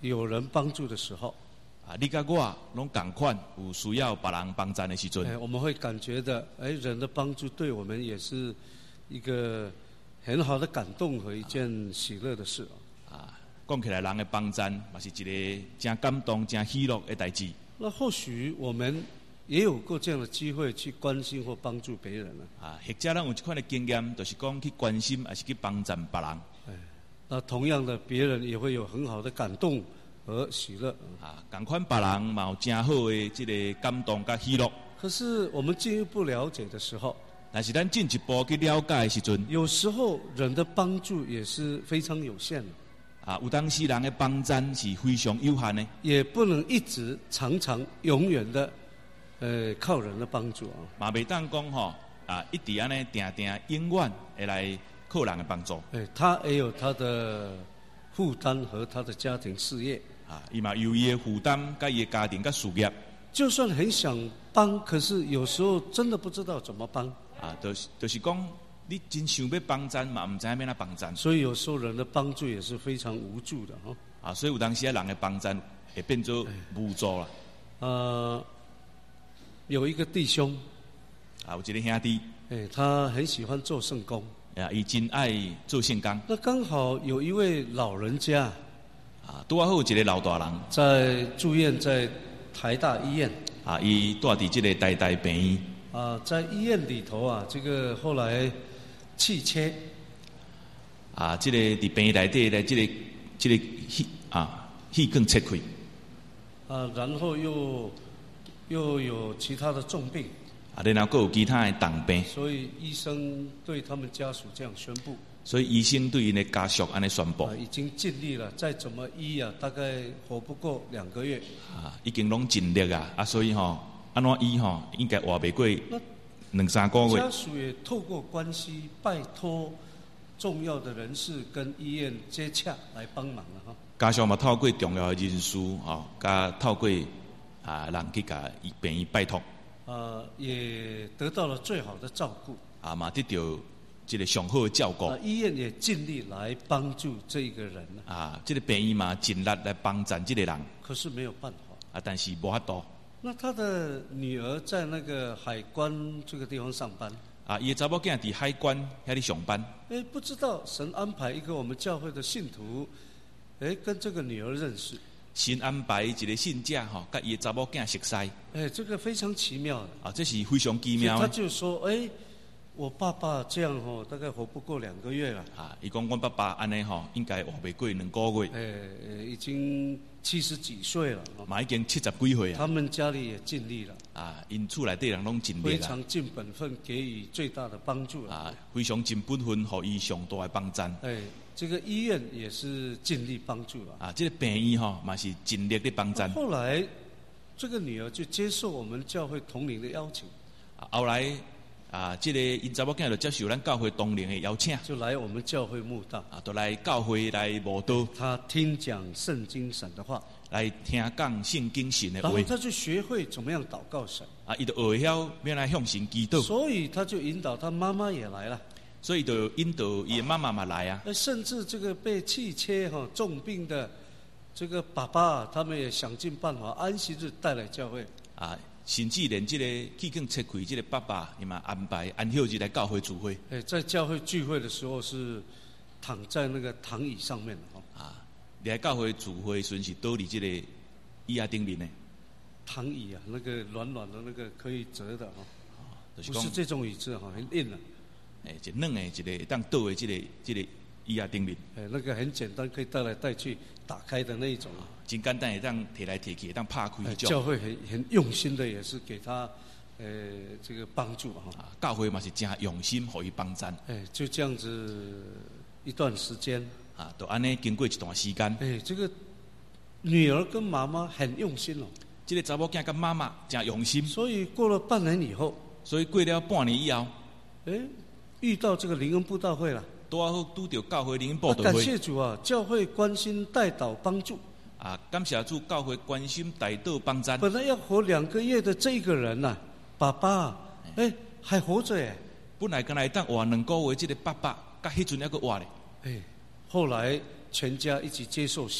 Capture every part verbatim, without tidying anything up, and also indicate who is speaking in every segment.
Speaker 1: 有人帮助的时候，
Speaker 2: 啊，你甲我拢同款，有需要别人帮助的时阵，
Speaker 1: 哎，我们会感觉的，哎，人的帮助对我们也是一个很好的感动和一件喜乐的事
Speaker 2: 啊。讲起来，人的帮助嘛是一个真感动、真喜乐的代志。
Speaker 1: 那或许我们也有过这样的机会去关心或帮助别人了。
Speaker 2: 啊，或者咱有这款的经验，就是讲去关心，还是去帮助别人。
Speaker 1: 哎，那同样的，别人也会有很好的感动和喜乐。
Speaker 2: 啊，同款别人嘛有真好的这个感动甲喜乐。
Speaker 1: 可是我们进一步了解的时候，
Speaker 2: 但是咱进一步去了解的时阵，
Speaker 1: 有时候人的帮助也是非常有限的。
Speaker 2: 啊，有当时人的帮助是非常有限的，
Speaker 1: 也不能一直、常常、永远的，呃，靠人的帮助啊。
Speaker 2: 嘛袂当讲吼啊，一直安尼定定永远会来靠人的帮助。
Speaker 1: 哎，他也有他的负担和他的家庭事业
Speaker 2: 啊，伊嘛有伊的负担、甲伊的家庭、甲事业。
Speaker 1: 就算很想帮，可是有时候真的不知道怎么帮。
Speaker 2: 啊，就是就是讲。你真想要帮助嘛，唔知要哪帮助。
Speaker 1: 所以有时候人的帮助也是非常无助的哈。
Speaker 2: 啊，所以有当时人的帮助会变做无助啦。
Speaker 1: 呃，有一个弟兄，
Speaker 2: 啊，有一个兄弟，
Speaker 1: 哎，他很喜欢做圣工。
Speaker 2: 啊，伊真爱做圣工。
Speaker 1: 那刚好有一位老人家，
Speaker 2: 啊，拄好有一个老大人
Speaker 1: 在住院在台大医院。
Speaker 2: 啊，伊住伫这个台大病院。
Speaker 1: 啊，在医院里头啊，这个后来。气切
Speaker 2: 啊，这个伫病院内底咧，这个这个气啊气管切开
Speaker 1: 啊，然后又又有其他的重病
Speaker 2: 啊，然后还有其他的重病，
Speaker 1: 所以医生对他们家属这样宣布。
Speaker 2: 所以医生对因的家属安尼宣布，
Speaker 1: 啊，已经尽力了，再怎么医啊，大概活不过两个月。
Speaker 2: 啊，已经拢尽力啊，啊，所以吼、哦，安怎医吼，应该活袂过。两三个月，
Speaker 1: 家属也透过关系拜托重要的人士跟医院接洽来帮忙了哈。
Speaker 2: 家属嘛透过重要的人士吼，加透过啊人去甲病院拜托，
Speaker 1: 呃，也得到了最好的照顾。
Speaker 2: 啊嘛得到这个上好的照顾。
Speaker 1: 啊，医院也尽力来帮助这个人
Speaker 2: 啊，这个病院嘛尽力来帮助这个人。
Speaker 1: 可是没有办法。
Speaker 2: 啊，但是无法度。
Speaker 1: 那他的女儿在那个海关这个地方上班。
Speaker 2: 啊，伊的查某囝伫海关遐里上班。
Speaker 1: 哎，不知道神安排一个我们教会的信徒，哎，跟这个女儿认识。
Speaker 2: 神安排一个信者吼，甲伊的查某囝熟悉。
Speaker 1: 哎，这个非常奇妙的。
Speaker 2: 啊，这是非常奇妙的。
Speaker 1: 他就说，哎，我爸爸这样吼，大概活不过两个月了。
Speaker 2: 啊，伊讲阮爸爸安尼吼，应该活袂过两个月。
Speaker 1: 哎，已经七十几岁了，
Speaker 2: 嘛已经七十几岁啊。
Speaker 1: 他们家里也尽力了。
Speaker 2: 啊，因厝内底人拢尽力
Speaker 1: 非常尽本分，给予最大的帮助
Speaker 2: 啊，非常尽本分，予伊上大的帮助。
Speaker 1: 哎，这个医院也是尽力帮助了。
Speaker 2: 啊，这个病院吼，嘛是尽力的帮助。
Speaker 1: 后来，这个女儿就接受我们教会同龄的邀请。
Speaker 2: 啊，后来啊，这个因查某囝就接受咱教会同龄的邀请，
Speaker 1: 就来我们教会慕道。
Speaker 2: 啊，都来教会来慕道。
Speaker 1: 他听讲圣经神的话。
Speaker 2: 来听讲圣经神的话，
Speaker 1: 然后他就学会怎么样祷告神。
Speaker 2: 啊，伊就学晓要来向神祈祷。
Speaker 1: 所以他就引导他妈妈也来了。
Speaker 2: 所以就引导伊的妈妈嘛来啊。
Speaker 1: 甚至这个被气切哈重病的这个爸爸，他们也想尽办法安息日带来教会。
Speaker 2: 啊，甚至连这个气管切开这个爸爸，伊嘛安排安息日来教会聚会。
Speaker 1: 哎，在教会聚会的时候是躺在那个躺椅上面的哈。
Speaker 2: 啊。来教会聚会时是倒伫这个椅仔顶面的
Speaker 1: 躺椅啊，那个软软的那个可以折的哈、
Speaker 2: 哦就是，
Speaker 1: 不是这种椅子哈，很硬的。
Speaker 2: 哎，一软的一个当倒的这个这个椅仔顶面。
Speaker 1: 哎，那个很简单，可以带来带去打开的那一种。
Speaker 2: 哦、真简单，会当摕来摕去，当拍开那种。
Speaker 1: 教会很很用心的，也是给他呃这个帮助哈、
Speaker 2: 啊。教会嘛是真用心，予伊帮助。
Speaker 1: 哎，就这样子一段时间。
Speaker 2: 啊，都安尼经过一段时间。
Speaker 1: 哎，这个女儿跟妈妈很用心哦。
Speaker 2: 这个查某囝跟妈妈真用心。
Speaker 1: 所以过了半年以后，
Speaker 2: 所以过了半年以后，
Speaker 1: 哎，遇到这个灵恩布道会了。
Speaker 2: 拄好拄到教会灵恩布道会。
Speaker 1: 啊、感谢主啊！教会关心代祷帮助。
Speaker 2: 啊，感谢主，教会关心代祷帮助。
Speaker 1: 本来要活两个月的这个人呐、啊，爸爸，哎，还活着哎。
Speaker 2: 本来刚来当活两个月，这个爸爸，甲迄阵还佫活咧。
Speaker 1: 哎。后来全家一起接受洗礼，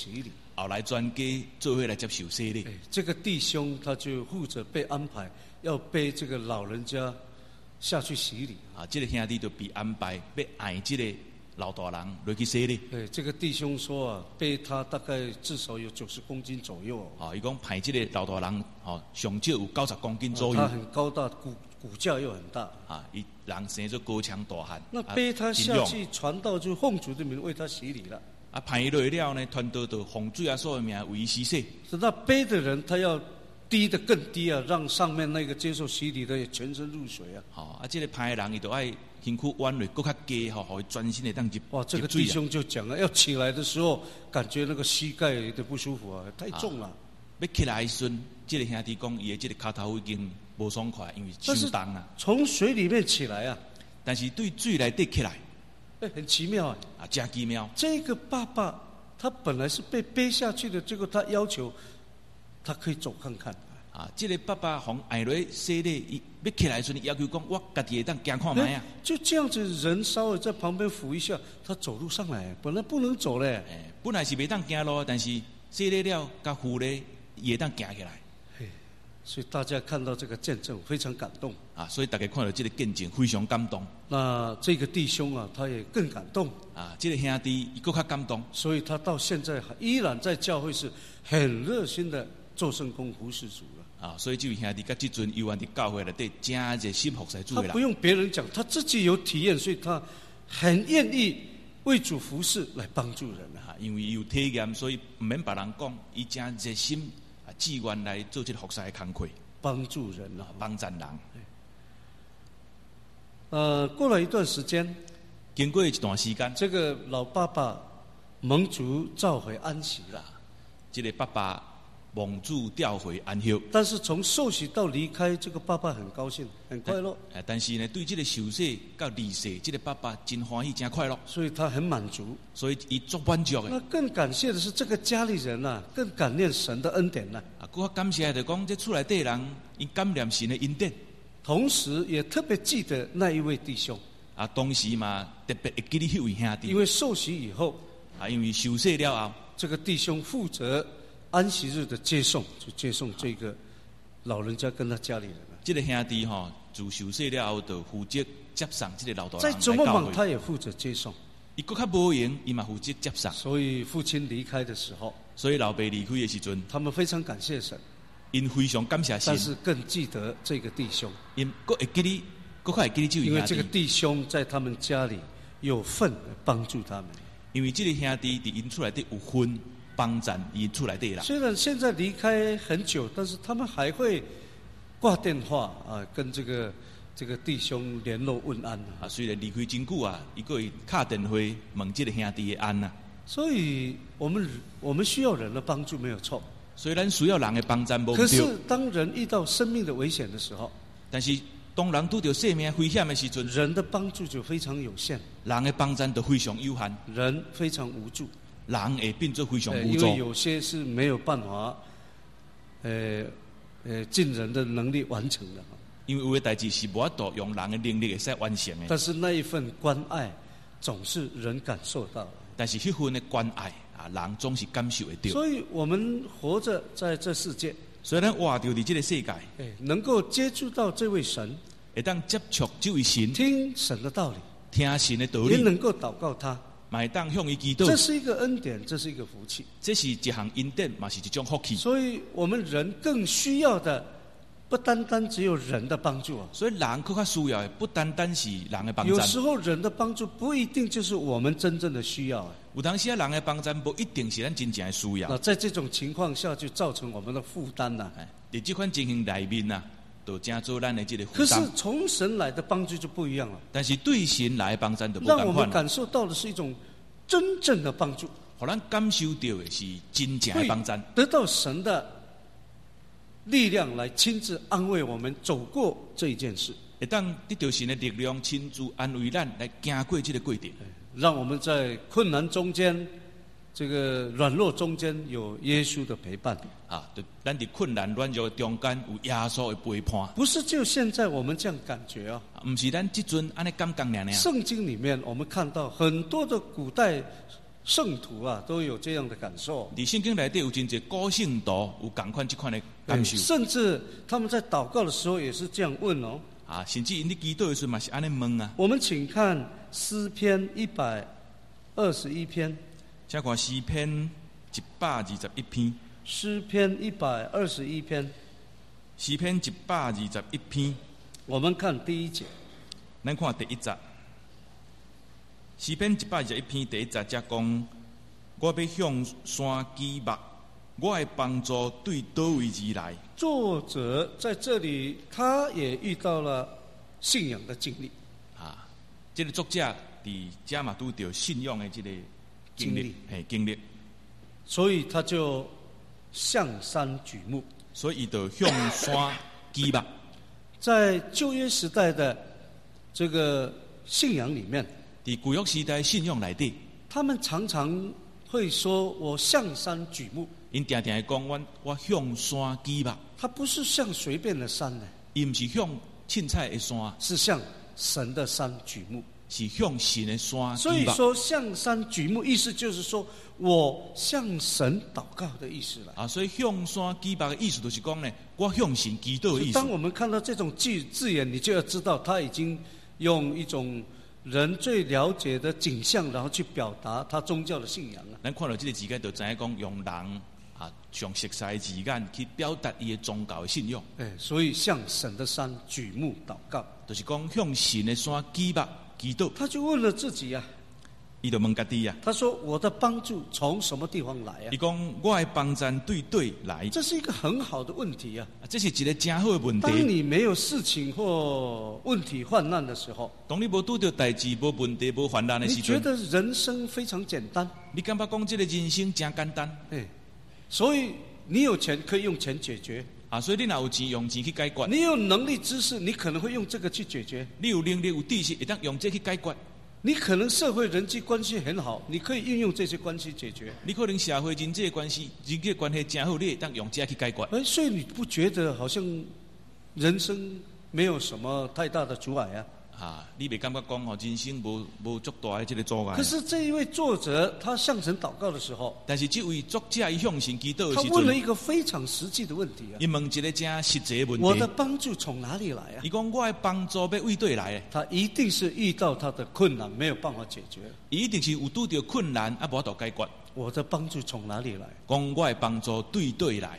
Speaker 2: 后来全家做伙来接受洗礼。
Speaker 1: 这个弟兄他就负责被安排要背这个老人家下去洗礼
Speaker 2: 啊，这个兄弟就被安排要爱这个老大人落去洗礼。
Speaker 1: 对，这个弟兄说啊，背他大概至少有九十公斤左右。
Speaker 2: 啊，伊讲派这个老大人，哦，上少有九十公斤左右。
Speaker 1: 他很高大，骨骨架又很大。
Speaker 2: 啊，伊人生做高强大汉。
Speaker 1: 那背他下去，传道就奉主的名为他洗礼了。
Speaker 2: 啊，派落了呢，传道就奉主耶稣的名为伊洗洗。
Speaker 1: 是那背的人，他要低的更低啊，让上面那个接受洗礼的也全身入水啊。
Speaker 2: 好、哦，啊，这个派的人伊就爱身躯弯落，更较低吼，互伊专心的当入。
Speaker 1: 哇，这个弟兄就讲了，要起来的时候，感觉那个膝盖有点不舒服啊，太重了。啊、
Speaker 2: 要起来的时阵，这个兄弟讲，伊的这个脚头已经无爽快，因为伤重啊。
Speaker 1: 从水里面起来啊，
Speaker 2: 但是对水内底起来。
Speaker 1: 哎，很奇妙啊！
Speaker 2: 啊，真奇妙！
Speaker 1: 这个爸爸他本来是被背下去的，结果他要求他可以走看看。
Speaker 2: 啊，这个爸爸从爱来洗礼，要起来时，要求讲，我家己会当行看卖啊。
Speaker 1: 就这样子，人稍微在旁边扶一下，他走路上来，本来不能走嘞。
Speaker 2: 哎，本来是袂当行路，但是洗礼了，甲扶咧，也当行起来。
Speaker 1: 所以大家看到这个见证非常感动
Speaker 2: 啊！所以大家看到这个见证非常感动。
Speaker 1: 那这个弟兄啊，他也更感动
Speaker 2: 啊！这个兄弟伊更较感动，
Speaker 1: 所以他到现在依然在教会是很热心的做圣工服侍主了。
Speaker 2: 啊！所以这位兄弟甲这阵犹原伫教会内底真热心服侍主的人。
Speaker 1: 他不用别人讲，他自己有体验，所以他很愿意为主服侍来帮助人
Speaker 2: 啊！因为有体验，所以唔免别人讲，伊真热心。志愿来做这个服侍的工作，
Speaker 1: 帮助人啊，
Speaker 2: 帮助人。
Speaker 1: 呃，过了一段时间，
Speaker 2: 经过一段时间，
Speaker 1: 这个老爸爸蒙主召回安息了。
Speaker 2: 这个爸爸蒙主调回安息，
Speaker 1: 但是从受洗到离开，这个爸爸很高兴，很快乐。
Speaker 2: 哎，但是呢，对这个受洗到离世，这个爸爸真欢喜，真快乐，
Speaker 1: 所以他很满足，
Speaker 2: 所以伊足满足的。
Speaker 1: 那更感谢的是这个家里人啊，更感念神的恩典呐、
Speaker 2: 啊。啊，更感谢的讲，这厝内底人因感念神的恩典，
Speaker 1: 同时也特别记得那一位弟兄。
Speaker 2: 啊，同时嘛，特别会记得迄位兄弟。
Speaker 1: 因为受洗以后，
Speaker 2: 啊，因为受洗了后，
Speaker 1: 这个弟兄负责安息日的接送，就接送这个老人家跟他家里人。
Speaker 2: 这个兄弟哈，自受洗了后，就负责接送这个老大人。
Speaker 1: 在周末忙，他也负责接送。
Speaker 2: 伊更较无闲，伊嘛负责接送。
Speaker 1: 所以父亲离开的时候，
Speaker 2: 所以老爸离开的时阵，
Speaker 1: 他们非常感谢神，
Speaker 2: 因非常感谢神，
Speaker 1: 但是更记得这个弟兄，
Speaker 2: 因更会记得，更会记得这位兄弟。
Speaker 1: 因为这个弟兄在他们家里有份帮助他们。
Speaker 2: 因为这个兄弟伫因厝内底有份帮助因厝内底人。
Speaker 1: 虽然现在离开很久，但是他们还会挂电话啊，跟这个这个弟兄联络问安
Speaker 2: 啊。虽然离开真久啊，伊个会敲电话问这个兄弟的安啊。
Speaker 1: 所以我们我们需要人的帮助没有错，
Speaker 2: 所以咱需要人的帮助无对。
Speaker 1: 可是当人遇到生命的危险的时候，
Speaker 2: 但是当人拄到生命危险的时阵，
Speaker 1: 人的帮助就非常有限，
Speaker 2: 人的帮助就非常有限，
Speaker 1: 人非常无助，
Speaker 2: 人会变作非常无助。
Speaker 1: 因为有些是没有办法，呃呃，尽人的能力完成的。
Speaker 2: 因为有的代志是无法度用人的能力会使完成的。
Speaker 1: 但是那一份关爱，总是人感受到的。
Speaker 2: 但是迄份的关爱啊，人总是感受得到。
Speaker 1: 所以我们活着在这世界，
Speaker 2: 所以咱活着伫这个世界，
Speaker 1: 能够接触到这位神，
Speaker 2: 会当接触这位神，
Speaker 1: 听神的道理，
Speaker 2: 听神的道理，
Speaker 1: 也能够祷告他，
Speaker 2: 嘛当向伊祈祷。
Speaker 1: 这是一个恩典，这是一个福气，
Speaker 2: 这是一项恩典，嘛是一种福气。
Speaker 1: 所以我们人更需要的，不单单只有人的帮助啊。
Speaker 2: 所以人更加需要的，不单单是人的帮助。
Speaker 1: 有时候人的帮助不一定就是我们真正的需要啊。
Speaker 2: 有当时啊，人的帮助不一定是咱真正的需要。
Speaker 1: 那在这种情况下，就造成我们的负担呐。
Speaker 2: 在这款情形内面呐，就正做咱的这个负
Speaker 1: 担。
Speaker 2: 可
Speaker 1: 是从神来的帮助就不一样了。
Speaker 2: 但是对神来的帮助就不一样了。
Speaker 1: 让我们感受到的是一种真正的帮助，
Speaker 2: 让咱感受到的是真正的帮助，
Speaker 1: 得到神的力量来亲自安慰我们走过这一件事，
Speaker 2: 会当得到神的力量亲自安慰咱来经过这个过程，
Speaker 1: 让我们在困难中间、这个软弱中间有耶稣的陪伴
Speaker 2: 啊！就咱在困难软弱中间有耶稣的陪伴，
Speaker 1: 不是就现在我们这样感觉啊，
Speaker 2: 不是咱这阵安尼感觉尔尔。
Speaker 1: 圣经里面我们看到很多的古代圣徒啊都有这样的感受。
Speaker 2: 伫圣经内底有真侪古圣徒有共款这款的感受，
Speaker 1: 甚至他们在祷告的时候也是这样问哦。
Speaker 2: 啊，甚至因伫祈祷的时候嘛是安尼问啊。
Speaker 1: 我们请看诗篇一百二十一篇。
Speaker 2: 请看诗篇一百二十一篇。
Speaker 1: 诗篇一百二十一篇。
Speaker 2: 诗篇一百二十一篇。
Speaker 1: 我们看第一节。
Speaker 2: 咱看第一节。诗篇一百二十一篇第一节则讲：我要向山举目，我的帮助对倒位而来。
Speaker 1: 作者在这里，他也遇到了信仰的经历。
Speaker 2: 啊，这个作者伫遮嘛拄着信仰的这个经历，嘿，经历。
Speaker 1: 所以他就向山举目。
Speaker 2: 所以伊就向山举目。
Speaker 1: 在旧约时代的这个信仰里面，
Speaker 2: 伫古约时代信仰内底，
Speaker 1: 他们常常会说：“我向山举目。”
Speaker 2: 因定定会讲：“我我向山举目。”
Speaker 1: 他不是向随便的山呢，
Speaker 2: 伊毋是向凊彩的山，
Speaker 1: 是向神的山举目，
Speaker 2: 是向神的山举目。
Speaker 1: 所以说向山举目，意思就是说我向神祷告的意思了。
Speaker 2: 啊，所以向山举目的意思就是讲呢，我向神祈祷的意思。
Speaker 1: 当我们看到这种字字眼，你就要知道他已经用一种人最了解的景象，然后去表达他宗教的信仰啊。
Speaker 2: 咱看到这个字眼，就知影讲用人啊上熟悉的字眼去表达伊的宗教的信仰。
Speaker 1: 哎，所以向神的山举目祷告，
Speaker 2: 就是讲向神的山举目祈祷。
Speaker 1: 他就问了自己啊，
Speaker 2: 伊就问家己啊，
Speaker 1: 他说：“我的帮助从什么地方来啊？”
Speaker 2: 伊讲：“我的帮助对对来。”
Speaker 1: 这是一个很好的问题啊！
Speaker 2: 这是一个真好的问题。
Speaker 1: 当你没有事情或问题患难的时候，
Speaker 2: 当你无拄到代志、无问题、无患难的时阵，
Speaker 1: 你觉得人生非常简单？
Speaker 2: 你感觉讲这个人生真简单？
Speaker 1: 哎，所以你有钱可以用钱解决
Speaker 2: 啊，所以你若有钱用钱去解决。
Speaker 1: 你有能力知识，你可能会用这个去解决。
Speaker 2: 你有能力有知识，会当用这去解决。
Speaker 1: 你可能社会人际关系很好，你可以运用这些关系解决。
Speaker 2: 你可能社会人际的关系、人际关系真好，你会当用这去解决。
Speaker 1: 哎，所以你不觉得好像人生没有什么太大的阻碍啊？
Speaker 2: 啊，你袂感觉讲吼，人生无无足大的这个阻碍。
Speaker 1: 可是这一位作者他向神祷告的时候，
Speaker 2: 但是这位作者伊向神祈祷的时阵，
Speaker 1: 他问了一个非常实际的问题啊。
Speaker 2: 伊问一个真实际的问题。
Speaker 1: 我的帮助从哪里来啊？
Speaker 2: 伊讲我的帮助要为对来的。
Speaker 1: 他一定是遇到他的困难没有办法解决。
Speaker 2: 伊一定是有拄到困难啊，无法度解决。
Speaker 1: 我的帮助从哪里来？
Speaker 2: 讲我的帮助对对来。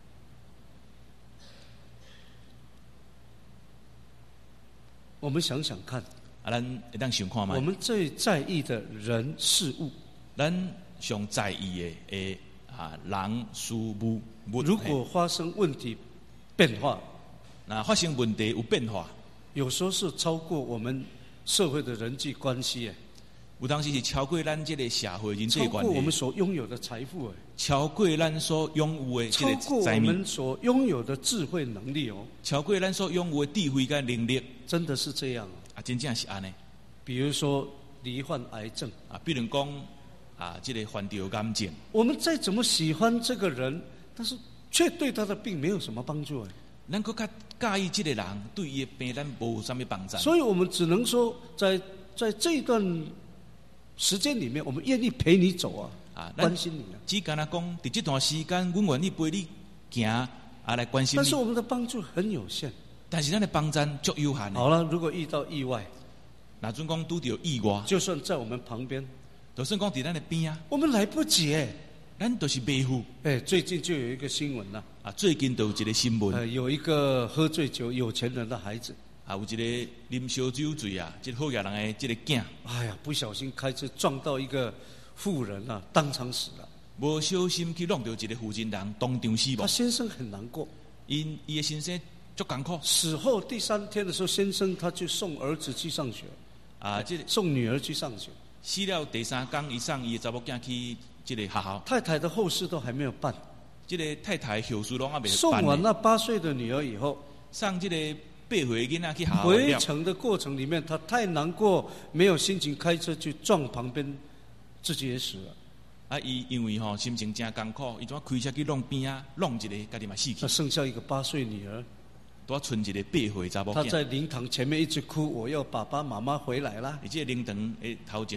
Speaker 1: 我们想想看。
Speaker 2: 啊，咱会当想看卖。
Speaker 1: 我们最在意的人事物，
Speaker 2: 咱上在意的诶啊人事物，
Speaker 1: 如果发生问题变化，
Speaker 2: 那发生问题有变化，
Speaker 1: 有时候是超过我们社会的人际关系诶。
Speaker 2: 有当时是超过咱这个社会人际关系，
Speaker 1: 超过我们所拥有的财富诶，
Speaker 2: 超过咱所拥有的这个
Speaker 1: 超过我们所拥有的智慧能力哦，
Speaker 2: 超过咱所拥有的智慧跟能力，
Speaker 1: 真的是这样
Speaker 2: 啊，真正是安尼。
Speaker 1: 比如说罹患癌症
Speaker 2: 啊，比如讲啊，这个患着癌症，
Speaker 1: 我们再怎么喜欢这个人，但是却对他的病没有什么帮助诶。
Speaker 2: 咱搁较介意这个人，对伊的病咱无什么帮助。
Speaker 1: 所以我们只能说，在在这一段时间里面，我们愿意陪你走啊，啊关心你啊。
Speaker 2: 只敢若讲，在这段时间，阮愿意陪你行啊，来关心你。
Speaker 1: 但是我们的帮助很有限，
Speaker 2: 但是咱的帮助足有限。
Speaker 1: 好了，如果遇到意外，
Speaker 2: 那阵讲拄着意外，
Speaker 1: 就算在我们旁边，
Speaker 2: 就算讲伫咱的边啊，
Speaker 1: 我们来不及哎，
Speaker 2: 咱都是背负。
Speaker 1: 哎，最近就有一个新闻呐，
Speaker 2: 啊，最近都有一个新闻，
Speaker 1: 呃，有一个喝醉酒有钱人的孩子。
Speaker 2: 啊，有一个啉烧酒醉啊，这个好野人的这个囝，
Speaker 1: 哎呀，不小心开车撞到一个妇人啊，当场死了。
Speaker 2: 无小心去弄到一个负责人，当场死亡。
Speaker 1: 他先生很难过，
Speaker 2: 因伊的先生足艰苦。
Speaker 1: 死后第三天的时候，先生他就送儿子去上学，
Speaker 2: 啊，这个
Speaker 1: 送女儿去上学。
Speaker 2: 死了第三天，伊送伊的查某囝去这个学校。
Speaker 1: 太太的后事都还没有办，
Speaker 2: 这个太太的后事拢还没办。
Speaker 1: 送完那八岁的女儿以后，
Speaker 2: 送这个。八岁囡仔去学校
Speaker 1: 回程的过程里面，他太难过，没有心情开车去撞旁边，自己也死了。
Speaker 2: 啊，伊因为吼心情真艰苦，伊怎开车去弄边啊，弄一个家己嘛死去。
Speaker 1: 他剩下一个八岁女儿，
Speaker 2: 多剩一个八岁查某囝。
Speaker 1: 他在灵堂前面一直哭，我要爸爸妈妈回来啦。
Speaker 2: 而且灵堂诶头前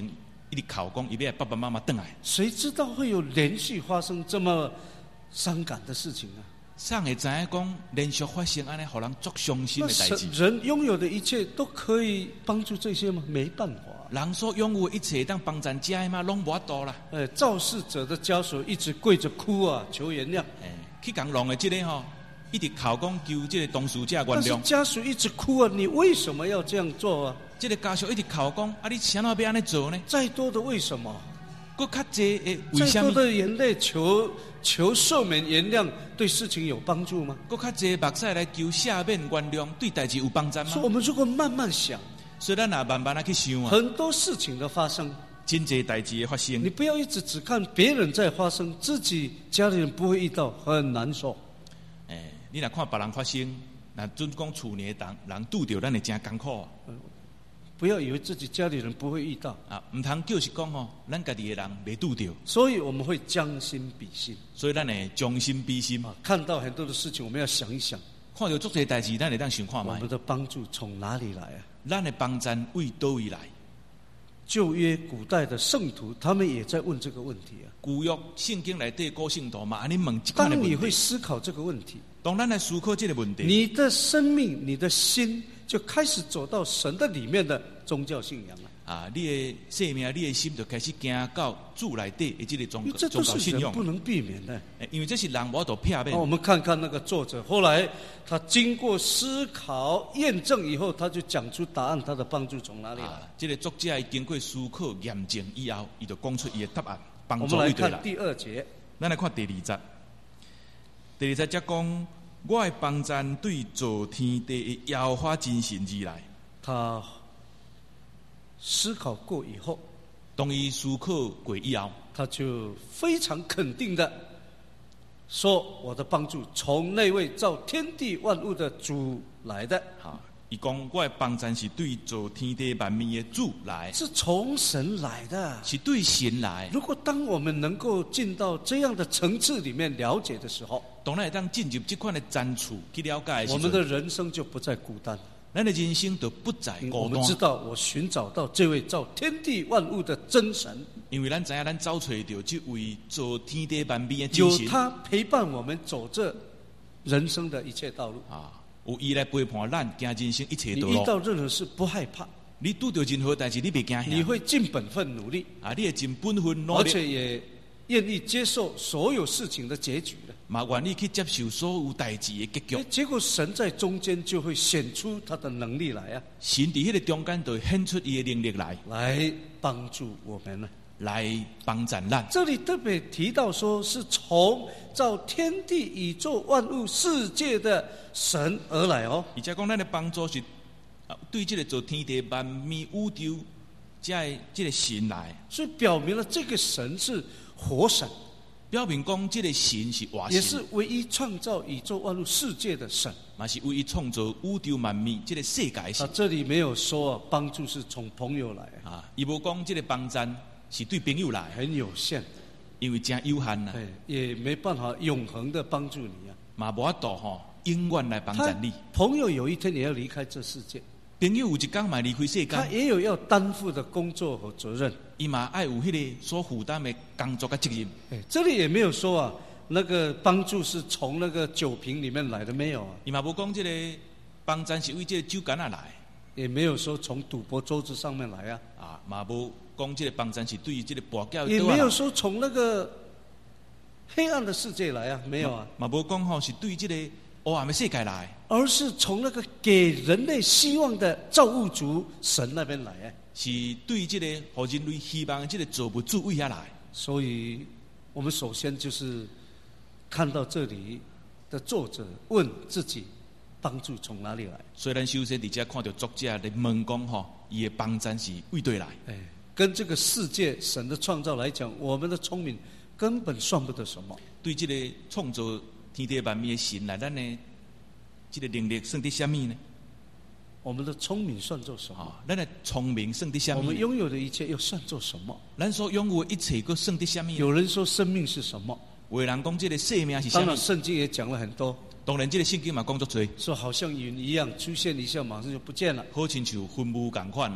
Speaker 2: 一直哭讲，伊要爸爸妈妈回来。
Speaker 1: 谁知道会有连续发生这么伤感的事情啊？
Speaker 2: 谁会知影讲连续发生安尼，互人足伤心的代志？
Speaker 1: 人拥有的一切都可以帮助这些吗？没办法。
Speaker 2: 人所拥有的一切当帮咱家的嘛，拢无法度啦。
Speaker 1: 哎，肇事者的家属一直跪着哭啊，求原谅。
Speaker 2: 哎，去讲弄的这个吼，一直哭讲求这个当事者原谅。
Speaker 1: 但是家属一直哭啊，你为什么要这样做啊？
Speaker 2: 这个家属一直哭讲，啊，你想要要安尼做呢？
Speaker 1: 再多的为什么？
Speaker 2: 搁较济的为什么？
Speaker 1: 再多的眼泪求求赦免原谅，对事情有帮助吗？
Speaker 2: 搁较济目屎来求赦免原谅，对代志有帮助吗？
Speaker 1: 所以我们如果慢慢想，
Speaker 2: 所以咱也慢慢啊去想啊，
Speaker 1: 很多事情的发生，
Speaker 2: 真济代志的发生，
Speaker 1: 你不要一直只看别人在发生，自己家里人不会遇到，很难受。
Speaker 2: 哎，你若看别人发生，那准讲厝内的人人拄着，咱会真艰苦啊。
Speaker 1: 不要以为自己家里人不会遇到
Speaker 2: 啊，唔通就是讲吼，咱家己的人未拄着，
Speaker 1: 所以我们会将心比心，
Speaker 2: 所以咱会将心比心
Speaker 1: 啊。看到很多的事情，我们要想一想，
Speaker 2: 看到足多代志，咱会当想看卖，
Speaker 1: 我们的帮助从哪里来啊？
Speaker 2: 咱的帮助为倒位来？
Speaker 1: 旧约古代的圣徒，他们也在问这个问题啊。
Speaker 2: 旧约圣经内底古圣徒嘛，安尼问这款的问题。
Speaker 1: 当你会思考这个问题，
Speaker 2: 当咱来思考这个问题，
Speaker 1: 你的生命、你的心就开始走到神的里面的宗教信仰了。
Speaker 2: 啊，你的生命、你的心就开始行到主内底的这个宗
Speaker 1: 这都是
Speaker 2: 宗教信仰，
Speaker 1: 人不能避免的。
Speaker 2: 因为这是人无法度避免。
Speaker 1: 我们看看那个作者，后来他经过思考、验证以后，他就讲出答案，他的帮助从哪里来？
Speaker 2: 啊，这个作者经过思考、验证以后，伊就讲出伊的答案，帮
Speaker 1: 我们来
Speaker 2: 助伊对啦。
Speaker 1: 看第二节，
Speaker 2: 咱来看第二节。第二节则讲，我的帮助对造天地的耶和华真神而来。
Speaker 1: 他思考过以后，
Speaker 2: 当伊思考过以后，
Speaker 1: 他就非常肯定的说：“我的帮助从那位造天地万物的主来的。”
Speaker 2: 哈，伊讲我的帮助是对造天地万物的主来，
Speaker 1: 是从神来的，
Speaker 2: 是对神来。
Speaker 1: 如果当我们能够进到这样的层次里面了解的时候，
Speaker 2: 当然会当进入这款的层次去了解的时候，
Speaker 1: 我们的人生就不再孤单。
Speaker 2: 咱的人生就不再孤单。
Speaker 1: 我们知道，我寻找到这位造天地万物的真神，
Speaker 2: 因为咱知影，咱找找到这位造天地万物的真神，
Speaker 1: 有他陪伴我们走这人生的一切道路
Speaker 2: 啊，有伊来陪伴咱行人生一切道路。
Speaker 1: 你遇到任何事不害怕，
Speaker 2: 你拄到任何代志，你别惊吓，
Speaker 1: 你会尽本分努力
Speaker 2: 啊，你会尽本分努力，
Speaker 1: 而且也愿意接受所有事情的结局的，
Speaker 2: 嘛愿意去接受所有代志的结局。
Speaker 1: 结果神在中间就会显出他的能力来啊！
Speaker 2: 神伫迄个中间就显出伊的能力来，
Speaker 1: 来帮助我们呢，
Speaker 2: 来帮助咱。
Speaker 1: 这里特别提到说，是从造天地宇宙万物世界的神而来哦。
Speaker 2: 而且讲咱的帮助是啊，对这个造天地万物宇宙这这个神来，
Speaker 1: 所以表明了这个神是活神，
Speaker 2: 表明讲这个神是活神，
Speaker 1: 也是唯一创造宇宙万物世界的神，
Speaker 2: 嘛是唯一创造宇宙万物这个世界神。
Speaker 1: 啊，这里没有说啊，帮助是从朋友来
Speaker 2: 啊，伊无讲这个帮助是对朋友来，
Speaker 1: 很有限，
Speaker 2: 因为真有限呐，
Speaker 1: 也没办法永恒的帮助你啊，
Speaker 2: 嘛无法度吼永远来帮助你。
Speaker 1: 朋友有一天也要离开这世界，
Speaker 2: 朋友有一天嘛离开世界，
Speaker 1: 他也有要担负的工作和责任，
Speaker 2: 伊嘛爱有迄个所负担的工作跟责任。
Speaker 1: 哎，这里也没有说啊，那个帮助是从那个酒瓶里面来的，没有啊。
Speaker 2: 伊嘛无讲这个帮助是为这个酒矸啊来，
Speaker 1: 也没有说从赌博桌子上面来啊。
Speaker 2: 啊，嘛无讲这个帮助是对于这个博教，
Speaker 1: 也没有说从那个黑暗的世界来啊，没有啊。
Speaker 2: 嘛无讲吼是对于这个黑暗的世界来，
Speaker 1: 而是从那个给人类希望的造物主神那边来啊，
Speaker 2: 是对于这个互人类希望的这个造物主位遐来。
Speaker 1: 所以我们首先就是看到这里的作者问自己，帮助从哪里来？
Speaker 2: 所以咱首先伫遮看到作者的问讲吼，伊的帮助是为对来。
Speaker 1: 哎，跟这个世界神的创造来讲，我们的聪明根本算不得什么。
Speaker 2: 对这个创造天地万物的神来，咱的这个能力算得什么呢？
Speaker 1: 我们的聪明算作什么？
Speaker 2: 啊，咱的聪明算得什么？
Speaker 1: 我们拥有的一切又算作什么？
Speaker 2: 咱所拥有的一切，又算得什么？
Speaker 1: 有人说生命是什么？
Speaker 2: 有人讲这个生命是什么？
Speaker 1: 当然，圣经也讲了很多。
Speaker 2: 当然，这个圣经嘛讲足多，
Speaker 1: 说好像云一样出现一下，马上就不见了，
Speaker 2: 好亲像云雾共款啦。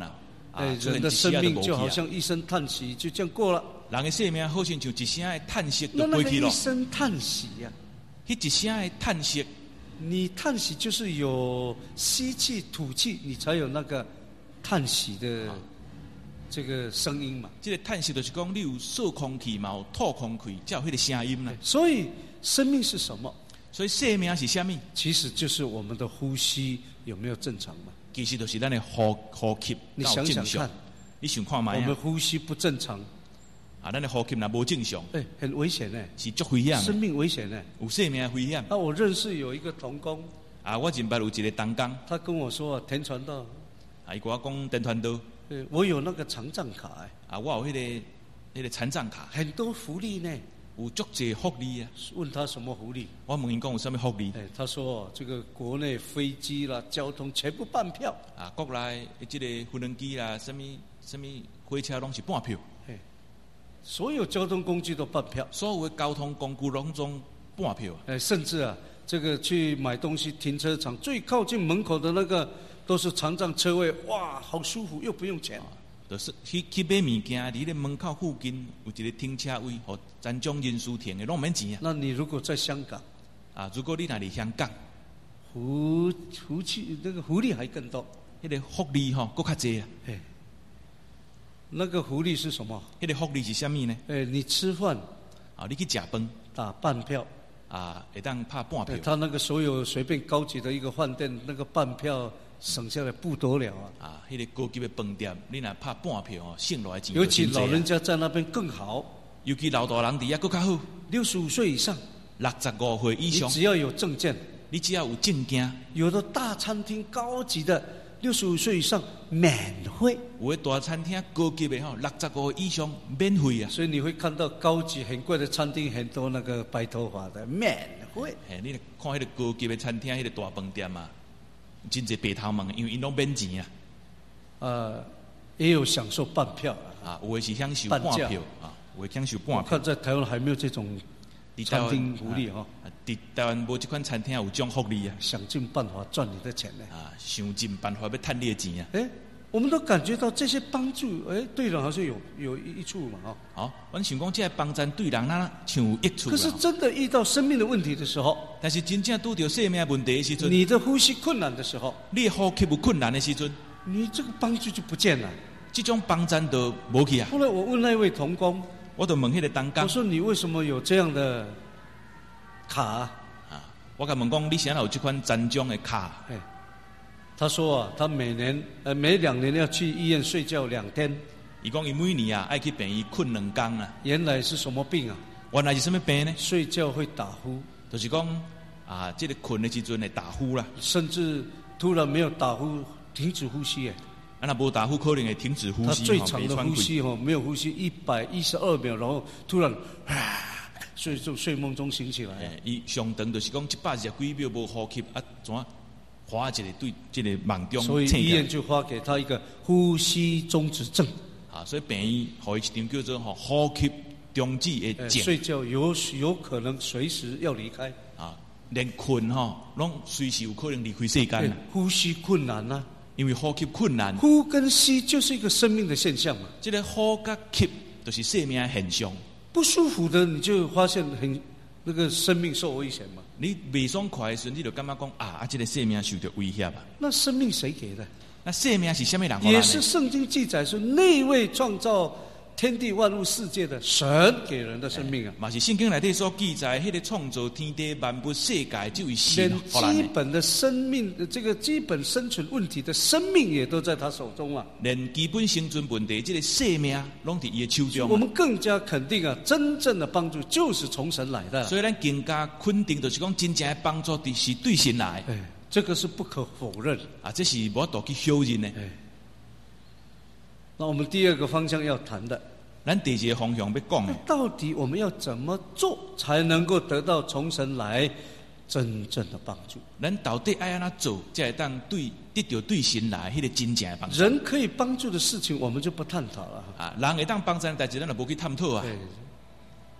Speaker 1: 哎，人的生命就好像一声叹息，就这样过了。
Speaker 2: 人的生命好像像一声的叹息
Speaker 1: 那那个
Speaker 2: 就过去了。
Speaker 1: 一声叹息呀、啊，
Speaker 2: 迄一声的叹息，
Speaker 1: 你叹息就是有吸气、吐气，你才有那个叹息的这个声音嘛。
Speaker 2: 这个叹息就是讲，你有吸空气嘛，有吐空气，才有迄个声音啦。
Speaker 1: 所以生命是什么？
Speaker 2: 所以生命是什么？
Speaker 1: 其实就是我们的呼吸有没有正常嘛？
Speaker 2: 其实就是咱的呼呼吸
Speaker 1: 你想想看，
Speaker 2: 你想看嘛？
Speaker 1: 我们呼吸不正常
Speaker 2: 啊，咱的呼吸若无正常，
Speaker 1: 哎，很危险呢，
Speaker 2: 是足危险，
Speaker 1: 生命危险呢，
Speaker 2: 有生命危险。
Speaker 1: 啊，我认识有一个同工
Speaker 2: 啊，我前摆有一个同工，
Speaker 1: 他跟我说啊，田传道，
Speaker 2: 啊，伊跟我讲田传道，
Speaker 1: 呃，我有那个残障卡哎，
Speaker 2: 啊，我有迄、那个迄、那个残障卡，
Speaker 1: 很多福利呢，
Speaker 2: 有足济福利啊。
Speaker 1: 问他什么福利？
Speaker 2: 我问伊讲有什么福利？
Speaker 1: 哎，他说这个国内飞机啦、交通全部半票。
Speaker 2: 啊，国内这个无人机啦，什么什么火车拢是半票。
Speaker 1: 哎，所有交通工具都半票。
Speaker 2: 所有的交通工具拢总半票。
Speaker 1: 哎，甚至啊，这个去买东西，停车场最靠近门口的那个都是残障车位，哇，好舒服，又不用钱。
Speaker 2: 就是去去买物件，离咧门口附近有一个停车位，和残障人士停的，拢免钱啊。
Speaker 1: 那你如果在香港，
Speaker 2: 啊，如果你若伫香港，
Speaker 1: 福福气那个福利还更多，
Speaker 2: 迄个福利吼，搁较济啊。
Speaker 1: 哎，那个福利是什么？
Speaker 2: 迄个福利是什么呢？
Speaker 1: 哎，你吃饭
Speaker 2: 啊，你去食饭
Speaker 1: 打半票
Speaker 2: 啊，会当拍半票。
Speaker 1: 他那个所有随便高级的一个饭店，那个半票省下来不得了啊！
Speaker 2: 啊，迄、那个高级的饭店，你若拍半票哦，省落来钱。
Speaker 1: 尤其老人家在那边更好，
Speaker 2: 尤其老大人伫遐搁较好。
Speaker 1: 六十五岁以上，
Speaker 2: 六十五岁以上，
Speaker 1: 你只要有证件，
Speaker 2: 你只要有证件，
Speaker 1: 有的大餐厅高级的，六十五岁以上免费。
Speaker 2: 有的大餐厅高级的吼，六十五以上免费啊。
Speaker 1: 所以你会看到高级很贵的餐厅，很多那个白头发的免费。
Speaker 2: 哎，你看迄个高级的餐厅，迄、那个大饭店啊。真侪白头毛，因为因拢免钱啊。
Speaker 1: 呃，也有享受半票
Speaker 2: 啊，有的是享受半票啊，有的享受半票。
Speaker 1: 我看在台湾还没有这种餐厅福利哈。
Speaker 2: 伫台湾无这款餐厅有这种福利啊。
Speaker 1: 想尽办法赚你的钱呢。
Speaker 2: 啊，想尽办法要赚你的钱啊。
Speaker 1: 哎，我们都感觉到这些帮助，哎，对人还是有有益处嘛，哈。
Speaker 2: 好，阮想讲，这帮助对人哪像有益处。
Speaker 1: 可是真的遇到生命的问题的时候，
Speaker 2: 但是真正拄到生命问题的时阵，
Speaker 1: 你的呼吸困难的时候，
Speaker 2: 你呼吸有困难的时阵，
Speaker 1: 你这个帮助就不见了。
Speaker 2: 这种帮助就无去啊。
Speaker 1: 后来我问那位同工，
Speaker 2: 我就问迄个同工，
Speaker 1: 我说你为什么有这样的卡啊？
Speaker 2: 啊我甲问讲，你现在有这款残障的卡？
Speaker 1: 哎，他说啊，他每年呃每两年要去医院睡觉两天。
Speaker 2: 伊讲伊每年啊爱去病院困两工啊。
Speaker 1: 原来是什么病啊？
Speaker 2: 原来是什么病呢？
Speaker 1: 睡觉会打呼。
Speaker 2: 就是讲啊，这个困的时阵会打呼啦，
Speaker 1: 甚至突然没有打呼，停止呼吸诶。
Speaker 2: 啊，那无打呼可能会停止呼吸。
Speaker 1: 他最长的呼吸吼，没有呼吸一百一十二秒，然后突然啊，睡就睡梦中醒起来。
Speaker 2: 伊上长就是讲一百二十几秒无呼吸啊，怎啊花一个对这个梦中。
Speaker 1: 所以医院就发给他一个呼吸中止症。
Speaker 2: 啊，所以病院给伊一张叫做吼呼吸中止的症。
Speaker 1: 睡觉有有可能随时要离开。
Speaker 2: 啊，连困吼，拢随时有可能离开世间。
Speaker 1: 呼吸困难啊，
Speaker 2: 因为呼吸困难。
Speaker 1: 呼跟吸就是一个生命的现象嘛。
Speaker 2: 这个呼跟吸就是生命的现象。
Speaker 1: 不舒服的你就发现很那个生命受危险嘛。
Speaker 2: 你未爽快的时候，你就感觉讲啊，啊，这个生命受到威胁啊。
Speaker 1: 那生命谁给的？
Speaker 2: 那生命是什么人？
Speaker 1: 也是圣经记载说，那位创造天地万物世界的神给人的生命啊。
Speaker 2: 嘛是圣经内底所记载，迄个创造天地万物世界这位神，
Speaker 1: 连基本的生命，这个基本生存问题的生命也都在他手中啊。
Speaker 2: 连基本生存问题，这个生命拢在伊的手中。
Speaker 1: 我们更加肯定啊，真正的帮助就是从神来的。
Speaker 2: 所以咱更加肯定，就是讲真正的帮助是对神来。
Speaker 1: 哎，这个是不可否认
Speaker 2: 啊，这是无度去否认的。
Speaker 1: 哎，那我们第二个方向要谈的，
Speaker 2: 咱第二个方向要讲的，
Speaker 1: 到底我们要怎么做才能够得到从神来真正的帮助？
Speaker 2: 咱到底爱安怎做，才会当对得到对神来迄个真正的帮助？
Speaker 1: 人可以帮助的事情，我们就不探讨了。
Speaker 2: 啊，人会当帮助的代志，咱就无去探讨啊。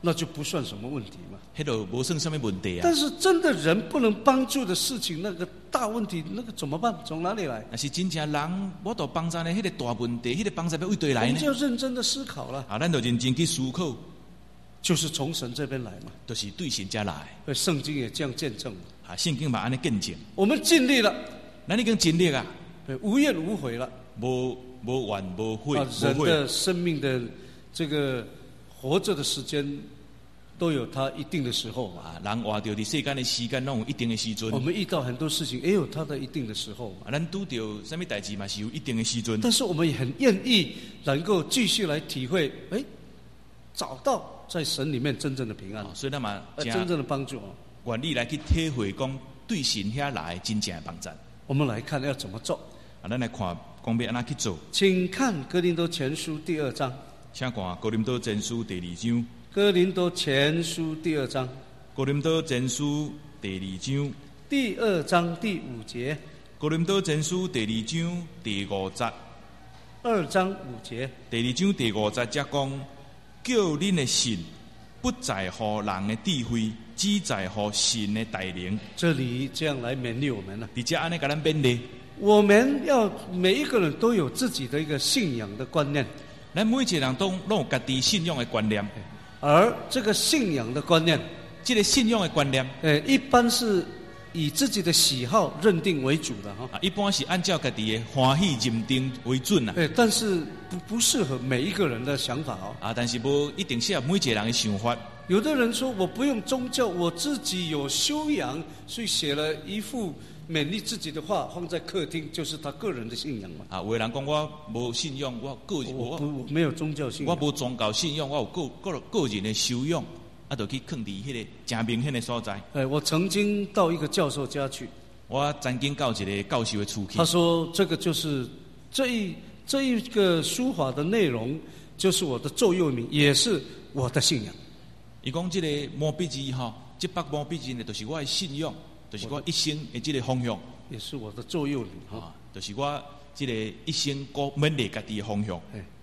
Speaker 1: 那就不算什么问题嘛。
Speaker 2: 迄就无算什么问题啊。
Speaker 1: 但是真的人不能帮助的事情，那个大问题，那个怎么办？从哪里来？
Speaker 2: 那是真正人我都帮助呢，迄个大问题，迄个帮助要为对来呢？
Speaker 1: 我们就要认真的思考了。
Speaker 2: 啊，咱就认真去思考，
Speaker 1: 就是从神这边来嘛，
Speaker 2: 就是对神家来。
Speaker 1: 所以圣经也这样见证。
Speaker 2: 啊，圣经嘛安尼见证，
Speaker 1: 我们尽力了，
Speaker 2: 咱已经尽力啊，
Speaker 1: 对，无怨无悔了。
Speaker 2: 无无怨无悔，
Speaker 1: 啊，
Speaker 2: 无悔。
Speaker 1: 人的生命的这个活着的时间，都有它一定的时候嘛。
Speaker 2: 啊，人活着伫世间的时间，拢有一定的时阵。
Speaker 1: 我们遇到很多事情，也有它的一定的时候嘛。
Speaker 2: 啊，咱拄着什么代志嘛，是有一定的时阵。
Speaker 1: 但是我们也很愿意能够继续来体会，哎，找到在神里面真正的平安，
Speaker 2: 啊、所以咱嘛，
Speaker 1: 呃，真正的帮助哦。
Speaker 2: 愿意来去体会讲对神遐来真正的帮助。
Speaker 1: 我们来看要怎么做。
Speaker 2: 啊，咱来看讲要安怎去做。
Speaker 1: 请看哥林多前书第二章。
Speaker 2: 请看哥林多前书第二章。
Speaker 1: 哥林多前书第二章。
Speaker 2: 哥林多前书第二章。
Speaker 1: 第二章第五节。
Speaker 2: 哥林多前书第二章第五节。
Speaker 1: 二章五节。
Speaker 2: 第二章第五节则讲，叫恁的信不在乎人的智慧，只在乎神的带领。
Speaker 1: 这里这样来勉励我们了。
Speaker 2: 伫这安尼甲咱勉励。
Speaker 1: 我们要每一个人都有自己的一个信仰的观念。
Speaker 2: 咱每一个人都拢有家己信仰的观念。
Speaker 1: 而这个信仰的观念，
Speaker 2: 这个信仰的观念，
Speaker 1: 呃，一般是以自己的喜好认定为主的哈。
Speaker 2: 啊，一般是按照家己的欢喜认定为准啊。
Speaker 1: 呃，但是不不适合每一个人的想法哦。
Speaker 2: 啊，但是无一定适合每一个人的想法。
Speaker 1: 有的人说我不用宗教，我自己有修养，所以写了一副勉励自己的话放在客厅，就是他个人的信仰嘛。
Speaker 2: 啊，有的人讲我无信仰，我个人
Speaker 1: 我不我没有宗教信仰，
Speaker 2: 我无宗教信仰，我有个个个人的修养，啊，就去放伫迄个真明显的所在。
Speaker 1: 哎，我曾经到一个教授家去，
Speaker 2: 我曾经到一个教授的厝去。
Speaker 1: 他说这个就是这一这一个书法的内容，就是我的座右铭，也是我的信仰。
Speaker 2: 伊讲这个毛笔字吼，这百毛笔字呢，就是我的信仰，就是我一生的这个方向，
Speaker 1: 也是我的座右铭
Speaker 2: 啊，就是我这个一生过勉励家己的方向。
Speaker 1: 哎，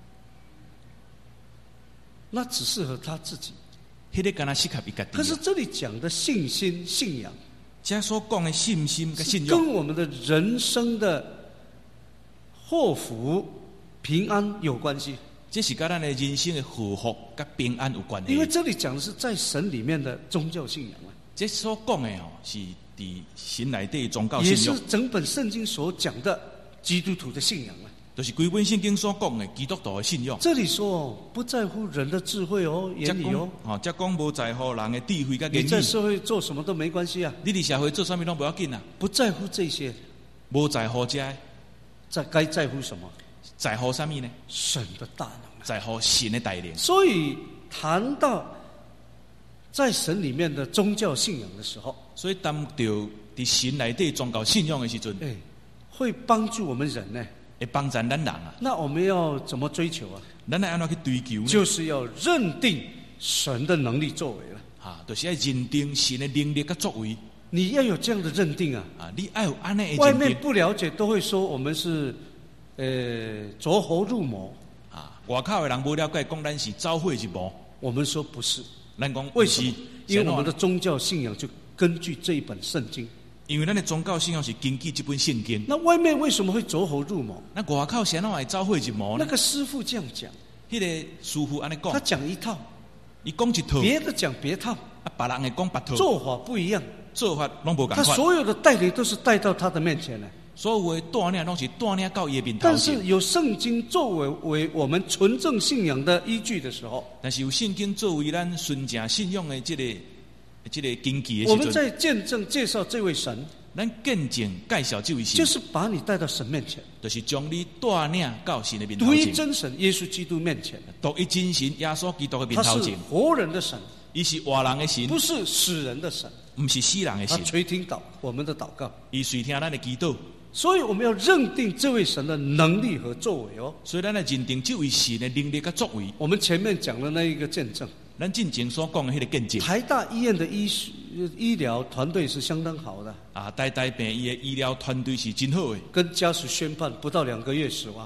Speaker 1: 那只适合他自己。
Speaker 2: 迄个敢若适合伊家己。
Speaker 1: 可是这里讲的信心、信仰，
Speaker 2: 这所讲的信心跟信仰，
Speaker 1: 跟我们的人生的祸福、平安有关系。
Speaker 2: 这是跟咱的人生的祸福跟平安有关系。
Speaker 1: 因为这里讲的是在神里面的宗教信仰啊。
Speaker 2: 这所讲的哦，是伫神内底宗教信仰，
Speaker 1: 也是整本圣经所讲的基督徒的信仰啊。
Speaker 2: 就是规本圣经所讲的基督徒的信仰。
Speaker 1: 这里说不在乎人的智慧哦、言语哦，
Speaker 2: 啊，这讲无在乎人的智慧跟言语。
Speaker 1: 你在社会做什么都没关系啊。
Speaker 2: 你伫社会做什么拢不要紧啊。
Speaker 1: 不在乎这些，
Speaker 2: 无在乎这，
Speaker 1: 在该在乎什么？
Speaker 2: 在乎什么呢？
Speaker 1: 神的大能、啊，
Speaker 2: 在乎神的带领。
Speaker 1: 所以谈到在神里面的宗教信仰的时候，
Speaker 2: 所以谈到伫神内底宗教信仰的时阵，
Speaker 1: 哎，会帮助我们人呢，
Speaker 2: 会帮助咱人啊。
Speaker 1: 那我们要怎么追求啊？
Speaker 2: 咱来安怎去追求呢？
Speaker 1: 就是要认定神的能力作为了。
Speaker 2: 啊，就是要认定神的能力跟作为。
Speaker 1: 你要有这样的认定啊！
Speaker 2: 啊，你要有安尼的认定。
Speaker 1: 外面不了解都会说我们是，呃，走火入魔。
Speaker 2: 啊，外口的人不了解，讲咱是走火入魔。
Speaker 1: 我们说不是，
Speaker 2: 咱讲
Speaker 1: 为什么？因为我们的宗教信仰就根据这一本圣经。
Speaker 2: 因为咱的宗教信仰是根据这本圣经。
Speaker 1: 那外面为什么会走火入魔？
Speaker 2: 那外口谁弄会走火入魔呢？
Speaker 1: 那个师父这样讲，
Speaker 2: 迄个师父安尼讲，
Speaker 1: 他讲一套，
Speaker 2: 伊讲一套，
Speaker 1: 别的讲别套，
Speaker 2: 啊，别人会讲别套，
Speaker 1: 做法不一样，
Speaker 2: 做法拢无共
Speaker 1: 他
Speaker 2: 款。
Speaker 1: 所有的带领都是带到他的面前来，
Speaker 2: 所有的带领拢是带领到伊的面头前。
Speaker 1: 但是有圣经作为为我们纯正信仰的依据的时候，
Speaker 2: 但是有圣经作为咱纯正信仰的这个这个根基的时阵，
Speaker 1: 我们在见证介绍这位神，
Speaker 2: 咱见证介绍这位神，
Speaker 1: 就是把你带到神面前，
Speaker 2: 就是将你带领到神的面头
Speaker 1: 独一
Speaker 2: 前，
Speaker 1: 真神耶稣基督面前，
Speaker 2: 独一真神耶稣基督的面
Speaker 1: 他是
Speaker 2: 头前，
Speaker 1: 活人的神，
Speaker 2: 伊是活人的神，
Speaker 1: 不是死人的神，
Speaker 2: 不是死人的
Speaker 1: 他
Speaker 2: 神，
Speaker 1: 垂听祷我们的祷告，
Speaker 2: 伊垂听咱的祈祷。
Speaker 1: 所以我们要认定这位神的能力和作为哦。
Speaker 2: 所以咱来认定这位神的能力跟作为。
Speaker 1: 我们前面讲的那一个见证，
Speaker 2: 咱进前所讲的迄个见证，
Speaker 1: 台大医院的医医疗团队是相当好的
Speaker 2: 啊，台大病医的医疗团队是真好的，
Speaker 1: 跟家属宣判不到两个月死亡。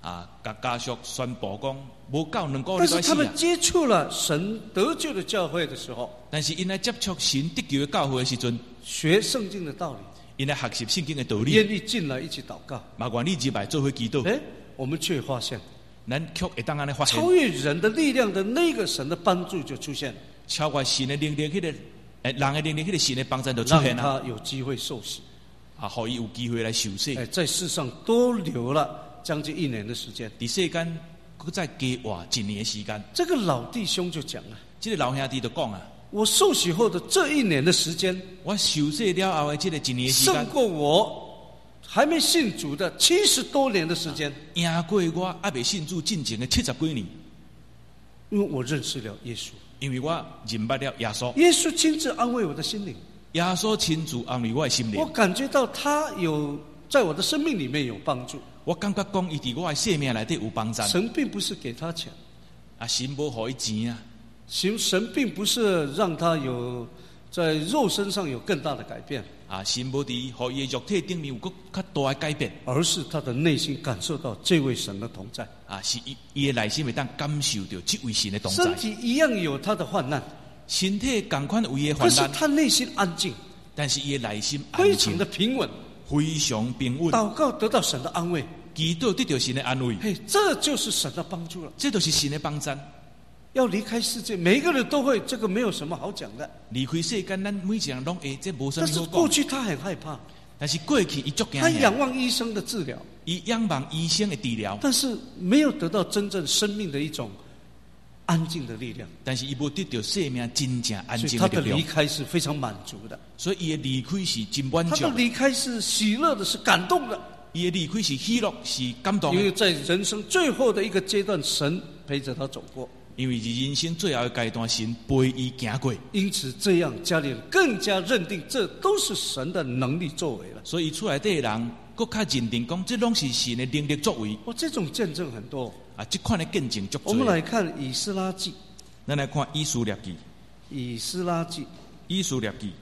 Speaker 2: 啊，甲家属宣布讲，无够两个
Speaker 1: 但是他们
Speaker 2: 礼拜死啊。
Speaker 1: 接触了神得救的教会的时候，
Speaker 2: 但是因来接触神得救的教会的时阵，
Speaker 1: 学圣经的道理，
Speaker 2: 因来学习圣经的道理，
Speaker 1: 愿意进来一起祷告，
Speaker 2: 嘛愿意入来做伙祈祷。
Speaker 1: 哎，我们却发现，
Speaker 2: 咱却会当安尼发现，
Speaker 1: 超越人的力量的那个神的帮助就出现了，
Speaker 2: 超越神的能力，迄、那个诶人的能力，迄、那个神的帮助就出现
Speaker 1: 让
Speaker 2: 了。
Speaker 1: 他有机会受洗，
Speaker 2: 啊，可以有机会来受洗。
Speaker 1: 哎，在世上多留了将近一年的时间。
Speaker 2: 伫世间，佮再加活一年的时间。
Speaker 1: 这个老弟兄就讲了，
Speaker 2: 这个老兄弟就讲啊，
Speaker 1: 我受洗后的这一年的时间，
Speaker 2: 我受洗了后的这个一年的时间，
Speaker 1: 胜过我还没信主的七十多年的时间，
Speaker 2: 赢过我还未信主进前的七十几年。
Speaker 1: 因为我认识了耶稣，
Speaker 2: 因为我认捌了耶稣，
Speaker 1: 耶稣亲自安慰我的心灵，
Speaker 2: 耶稣亲自安慰我的心灵。
Speaker 1: 我感觉到他有在我的生命里面有帮助。
Speaker 2: 我感觉讲，伊伫我的生命内底有帮助。
Speaker 1: 神并不是给他钱，
Speaker 2: 啊，神无互伊钱啊，
Speaker 1: 神神并不是让他有在肉身上有更大的改变，
Speaker 2: 啊，神无伫互伊的肉体顶面有佫较大的改变，
Speaker 1: 而是他的内心感受到这位神的同在，
Speaker 2: 啊，是伊伊的内心会当感受到这位神的同在。
Speaker 1: 身体一样有他的患难，
Speaker 2: 身体共款有伊的
Speaker 1: 可是
Speaker 2: 患难，
Speaker 1: 他内心安静，
Speaker 2: 但是伊的内心安
Speaker 1: 非常
Speaker 2: 静
Speaker 1: 的平稳，
Speaker 2: 非常平稳，
Speaker 1: 祷告得到神的安慰，
Speaker 2: 祈祷得到神的安慰，
Speaker 1: 嘿，这就是神的帮助了。
Speaker 2: 这就是神的帮助。
Speaker 1: 要离开世界，每一个人都会，这个没有什么好讲的。
Speaker 2: 离开世间，咱每一个人拢会，这无什
Speaker 1: 但是
Speaker 2: 么好讲。
Speaker 1: 过去他很害怕，
Speaker 2: 但是过去伊足惊吓，
Speaker 1: 他仰望医生的治疗，
Speaker 2: 伊仰望医生的治疗，
Speaker 1: 但是没有得到真正生命的一种安静的力量，
Speaker 2: 但是伊无得到生命真正安
Speaker 1: 所以他的
Speaker 2: 静的力量。
Speaker 1: 离开是非常满足的，
Speaker 2: 所以伊的离开是真满足
Speaker 1: 他的，离开是喜乐的，是感动的，
Speaker 2: 伊的离开是喜乐，是感动的。
Speaker 1: 因为在人生最后的一个阶段，神陪着他走过，
Speaker 2: 因为是人生最后的阶段，神陪伊行过，
Speaker 1: 因此这样家里人更加认定这都是神的能力作为了。
Speaker 2: 所以出来的人更较认定讲，这拢是神的能力作为。
Speaker 1: 哇，这种见证很多。
Speaker 2: 啊，这款的见证足多。
Speaker 1: 我们来看以斯拉记，
Speaker 2: 咱来看以斯列记，
Speaker 1: 以斯拉记，
Speaker 2: 以斯列记，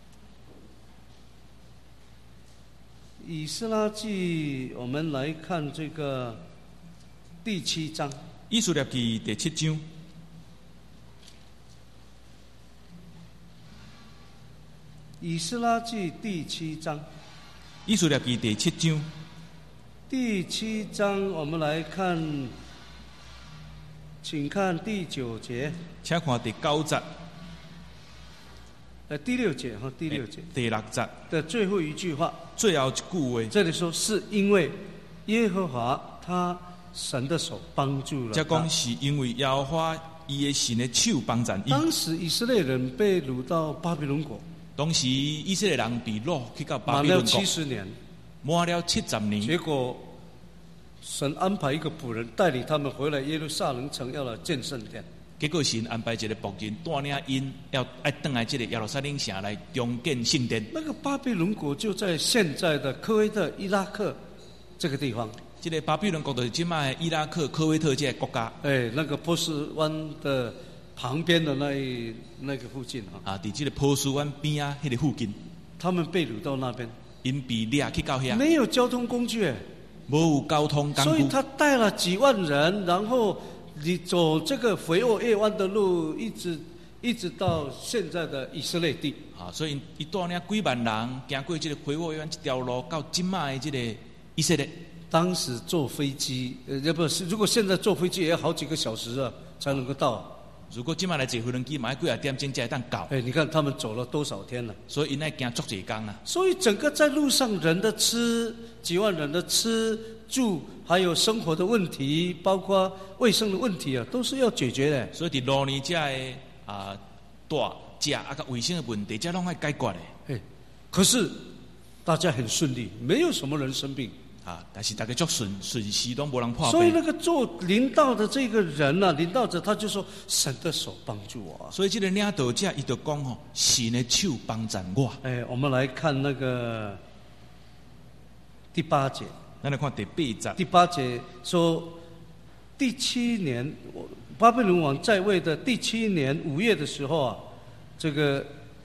Speaker 1: 以斯拉记，我们来看这个第七章。
Speaker 2: 以斯列记第七章，
Speaker 1: 以斯拉记第七章，
Speaker 2: 以斯列记第七章，
Speaker 1: 第七章我们来看，请看第九节，
Speaker 2: 请看第九节，
Speaker 1: 呃，第六节哈，第六节
Speaker 2: 第六节
Speaker 1: 的最后一句话，
Speaker 2: 最后一句话，
Speaker 1: 这里说是因为耶和华他神的手帮助了
Speaker 2: 这讲
Speaker 1: 他。
Speaker 2: 是因为耶和华伊的神的手帮助伊。
Speaker 1: 当时以色列人被掳到巴比伦国，
Speaker 2: 当时以色列人被掳去到巴
Speaker 1: 满了
Speaker 2: 比伦国
Speaker 1: 七，十年，
Speaker 2: 满了七十年，
Speaker 1: 结果神安排一个仆人带领他们回来耶路撒冷城，要来建圣殿。
Speaker 2: 结果神安排一个仆人带领因要爱登来这个耶路撒冷城来重建圣殿。
Speaker 1: 那个巴比伦国就在现在的科威特、伊拉克这个地方。
Speaker 2: 这个巴比伦国就是今麦伊拉克、科威特这个国家
Speaker 1: 哎，那个波斯湾的旁边的那一那个附近啊，
Speaker 2: 啊，伫这个波斯湾边啊，迄个附近，
Speaker 1: 他们被掳到那边，
Speaker 2: 因被掠去到遐，
Speaker 1: 没有交通工具，哎
Speaker 2: 无有交通工具，
Speaker 1: 所以他带了几万人，然后你走这个肥沃夜湾的路，一直一直到现在的以色列地。
Speaker 2: 啊，所以伊带领几万人行过这个回沃园这条路，到今麦的这个以色列。
Speaker 1: 当时坐飞机，呃，要不是如果现在坐飞机也要好几个小时啊才能够到。
Speaker 2: 如果今麦来坐飞轮机，买几啊点钟才会当到。
Speaker 1: 哎，你看他们走了多少天了？
Speaker 2: 所以因爱行足济工啊。
Speaker 1: 所以整个在路上人的吃，几万人的吃住，还有生活的问题，包括卫生的问题啊，都是要解决的。
Speaker 2: 所以伫路呢，这的啊大食啊甲卫生的问题，这拢爱解决的。
Speaker 1: 哎，可是大家很顺利，没有什么人生病。
Speaker 2: 啊！但是大家足顺顺时拢无人破
Speaker 1: 所以
Speaker 2: 病，
Speaker 1: 那个做领导的这个人啊，领导者他就说：“神的手帮助我啊。
Speaker 2: 所以这个领导者伊就讲吼，神的手帮助我。”
Speaker 1: 哎，我们来看那个第八节。
Speaker 2: 咱来看第八节，
Speaker 1: 第八节说，第七年，巴比伦王在位的第七年五月的时候啊，这个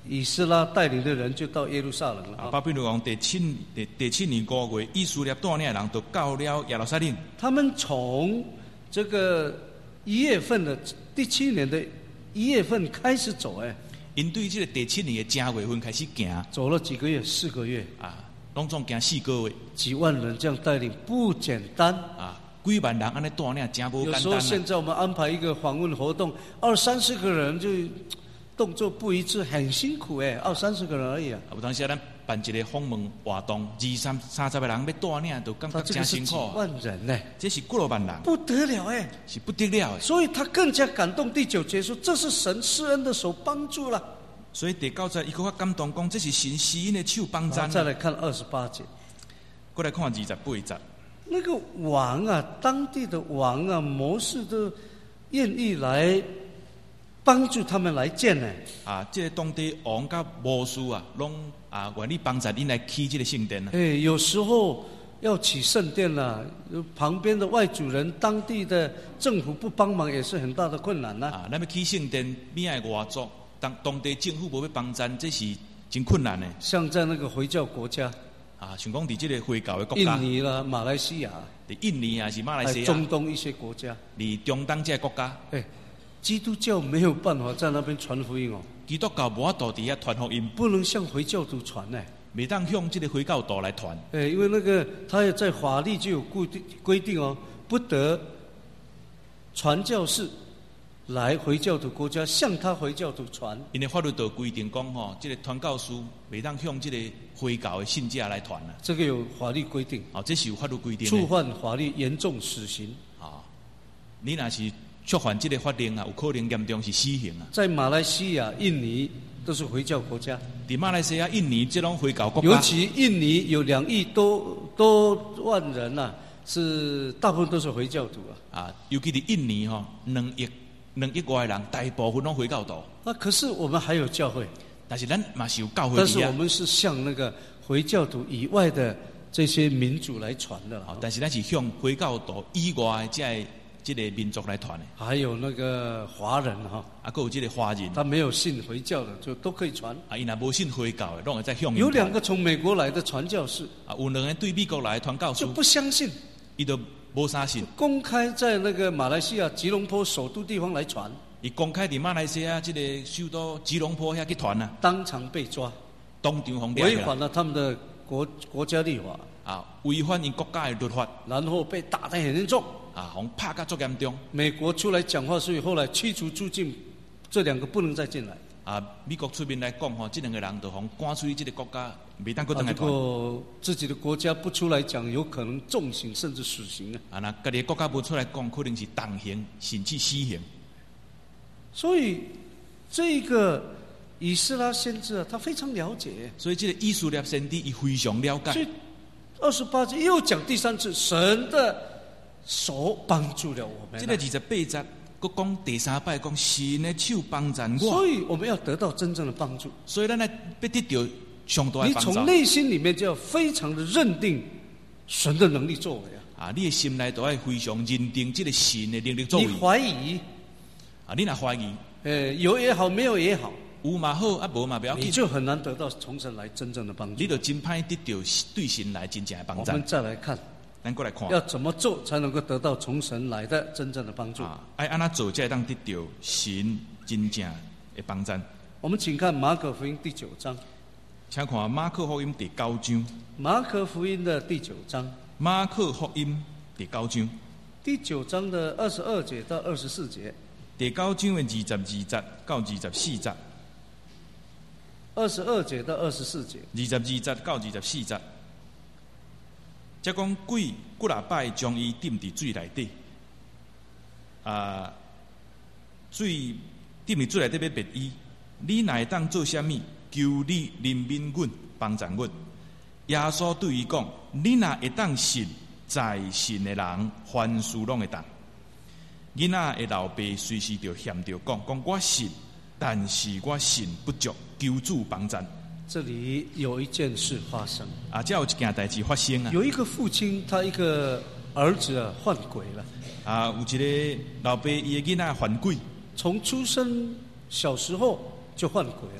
Speaker 1: 以斯拉带领的人就到耶路撒冷了。
Speaker 2: 啊，巴比伦王第七第第七年五月，以色列带领的人都到了耶路撒冷。
Speaker 1: 他们从这个一月份的第七年的一月份开始走，哎，
Speaker 2: 因对这个第七年的正月份开始行，
Speaker 1: 走了几个月，四个月
Speaker 2: 啊，拢总行四个月，
Speaker 1: 几万人这样带领不简单
Speaker 2: 啊。几万人安尼带领，真无简单。
Speaker 1: 有时候现在我们安排一个访问活动，二三十个人就动作不一致，很辛苦哎，二三十个人而已啊。
Speaker 2: 有当时咱办一个访问活动，二三三十个人要带领，就感觉真辛苦。
Speaker 1: 几万人呢，
Speaker 2: 这是几多万人，
Speaker 1: 不得了哎，
Speaker 2: 是不得了的。
Speaker 1: 所以他更加感动。第九节说，这是神施恩的手帮助了。
Speaker 2: 所以第九节，伊更加感动，讲这是神施恩的手帮助。
Speaker 1: 再来看二十八节，
Speaker 2: 过来看二十八节。
Speaker 1: 那个王啊，当地的王啊，谋士都愿意来帮助他们来建呢。
Speaker 2: 啊，这个当地王甲谋士啊，拢啊愿意帮助因来起这个圣殿啊。
Speaker 1: 哎，有时候要起圣殿了，旁边的外族人、当地的政府不帮忙，也是很大的困难呐。
Speaker 2: 啊，咱要起圣殿，边个外族当当地政府无要帮衬，这是真困难的。
Speaker 1: 像在那个回教国家。
Speaker 2: 啊，像讲伫这个回教的国家，
Speaker 1: 印尼啦、马来西亚，
Speaker 2: 伫印尼啊是马来西亚，
Speaker 1: 中东一些国家，
Speaker 2: 伫中东这个国家，
Speaker 1: 哎，基督教没有办法在那边传福音哦。
Speaker 2: 基督教无法度伫遐传福音，
Speaker 1: 不能向回教徒传呢，
Speaker 2: 袂当向这个回教徒来传。
Speaker 1: 哎，因为那个他也在法律就有固定规定哦，不得传教士来回教徒国家向他回教徒传。
Speaker 2: 因为法律都规定讲吼，这个传教士袂当向这个回教的信者来传啊。
Speaker 1: 这个有法律规定。
Speaker 2: 哦，这是有法律规定的。
Speaker 1: 触犯法律严重死刑。
Speaker 2: 啊、哦，你若是触犯这个法令啊，有可能严重是死刑啊。
Speaker 1: 在马来西亚、印尼都是回教国家。
Speaker 2: 伫马来西亚、印尼这种回教国家，
Speaker 1: 尤其印尼有两亿多多万人呐、啊，是大部分都是回教徒啊。
Speaker 2: 啊，尤其伫印尼吼、哦，两亿。两亿外人，大部分拢回教徒。
Speaker 1: 那可是我们还有教会，
Speaker 2: 但是咱嘛是有教会。
Speaker 1: 但是我们是向那个回教徒以外的这些民族来传的。
Speaker 2: 哦，但是咱是向回教徒以外的这这个民族来传的。
Speaker 1: 还有那个华人哈，
Speaker 2: 啊，还有这个华人，
Speaker 1: 他没有信回教的就都可以传。
Speaker 2: 啊，伊若无信回教的，拢会在向。
Speaker 1: 有两个从美国来的传教士，
Speaker 2: 啊，有两个对美国来的传教士
Speaker 1: 就不相信，
Speaker 2: 伊都。无啥信，
Speaker 1: 公开在那个马来西亚吉隆坡首都地方来传，
Speaker 2: 伊公开伫马来西亚这个首都吉隆坡遐去传啊，
Speaker 1: 当场被抓，
Speaker 2: 当场红
Speaker 1: 违反了他们的国国家立法
Speaker 2: 啊，违反因国家的律法，
Speaker 1: 然后被打得很严重
Speaker 2: 啊，红拍甲足严重。
Speaker 1: 美国出来讲话，所以后来驱逐出境，这两个不能再进来。
Speaker 2: 啊，美国出面来讲吼，这两个人就红赶出去这个国家，袂当搁当来传。
Speaker 1: 如果自己的国家不出来讲，有可能重刑甚至死刑啊！
Speaker 2: 啊，那家己国家不出来讲，可能是当刑甚至死刑。
Speaker 1: 所以这个以斯拉先知啊，他非常了解。
Speaker 2: 所以这个以色列先知伊非常了解。
Speaker 1: 所以二十八节又讲第三次，神的手帮助了我们。
Speaker 2: 这个二十八节。佮讲第三摆讲神的手帮助我，
Speaker 1: 所以我们要得到真正的帮助。
Speaker 2: 所以咱来要得到上大的帮助。
Speaker 1: 你从内心里面就要非常的认定神的能力作为啊！
Speaker 2: 啊，你的心内都要非常认定这个神的能力作为。
Speaker 1: 你怀疑
Speaker 2: 啊，你若怀疑，
Speaker 1: 呃，有也好，没有也好，
Speaker 2: 有嘛好，啊无嘛不要紧，
Speaker 1: 你就很难得到从神来真正的帮助。
Speaker 2: 你就真歹得到对神来真正的帮助。
Speaker 1: 我们再来看。
Speaker 2: 咱过来看，
Speaker 1: 要怎么做才能够得到从神来的真正的帮助？
Speaker 2: 啊，爱安那做才会当得到神真正的帮助。
Speaker 1: 我们请看马可福音第九章，
Speaker 2: 请看马可福音第九章。
Speaker 1: 马可福音的第九章，
Speaker 2: 马可福音第九章，
Speaker 1: 第九章的二十二节到二十四节，
Speaker 2: 第九章的二十二节到二十四节，
Speaker 1: 二十二节到二十四节，
Speaker 2: 二十二节到二十四节。即讲鬼几若摆将伊浸伫水内底，啊，水浸伫水内底要灭伊，你若会当做啥物？求你怜悯阮，帮助阮。耶稣对伊讲：你若会当信，在信的人凡事拢会当。囡仔的老爸随时就嫌着讲：讲我信，但是我信不足，求主帮助。
Speaker 1: 这里有一件事发生
Speaker 2: 啊，这有一件代志发生啊。
Speaker 1: 有一个父亲，他一个儿子啊换鬼了。
Speaker 2: 啊，有一个老爸伊的囡仔犯鬼，
Speaker 1: 从出生小时候就换鬼了。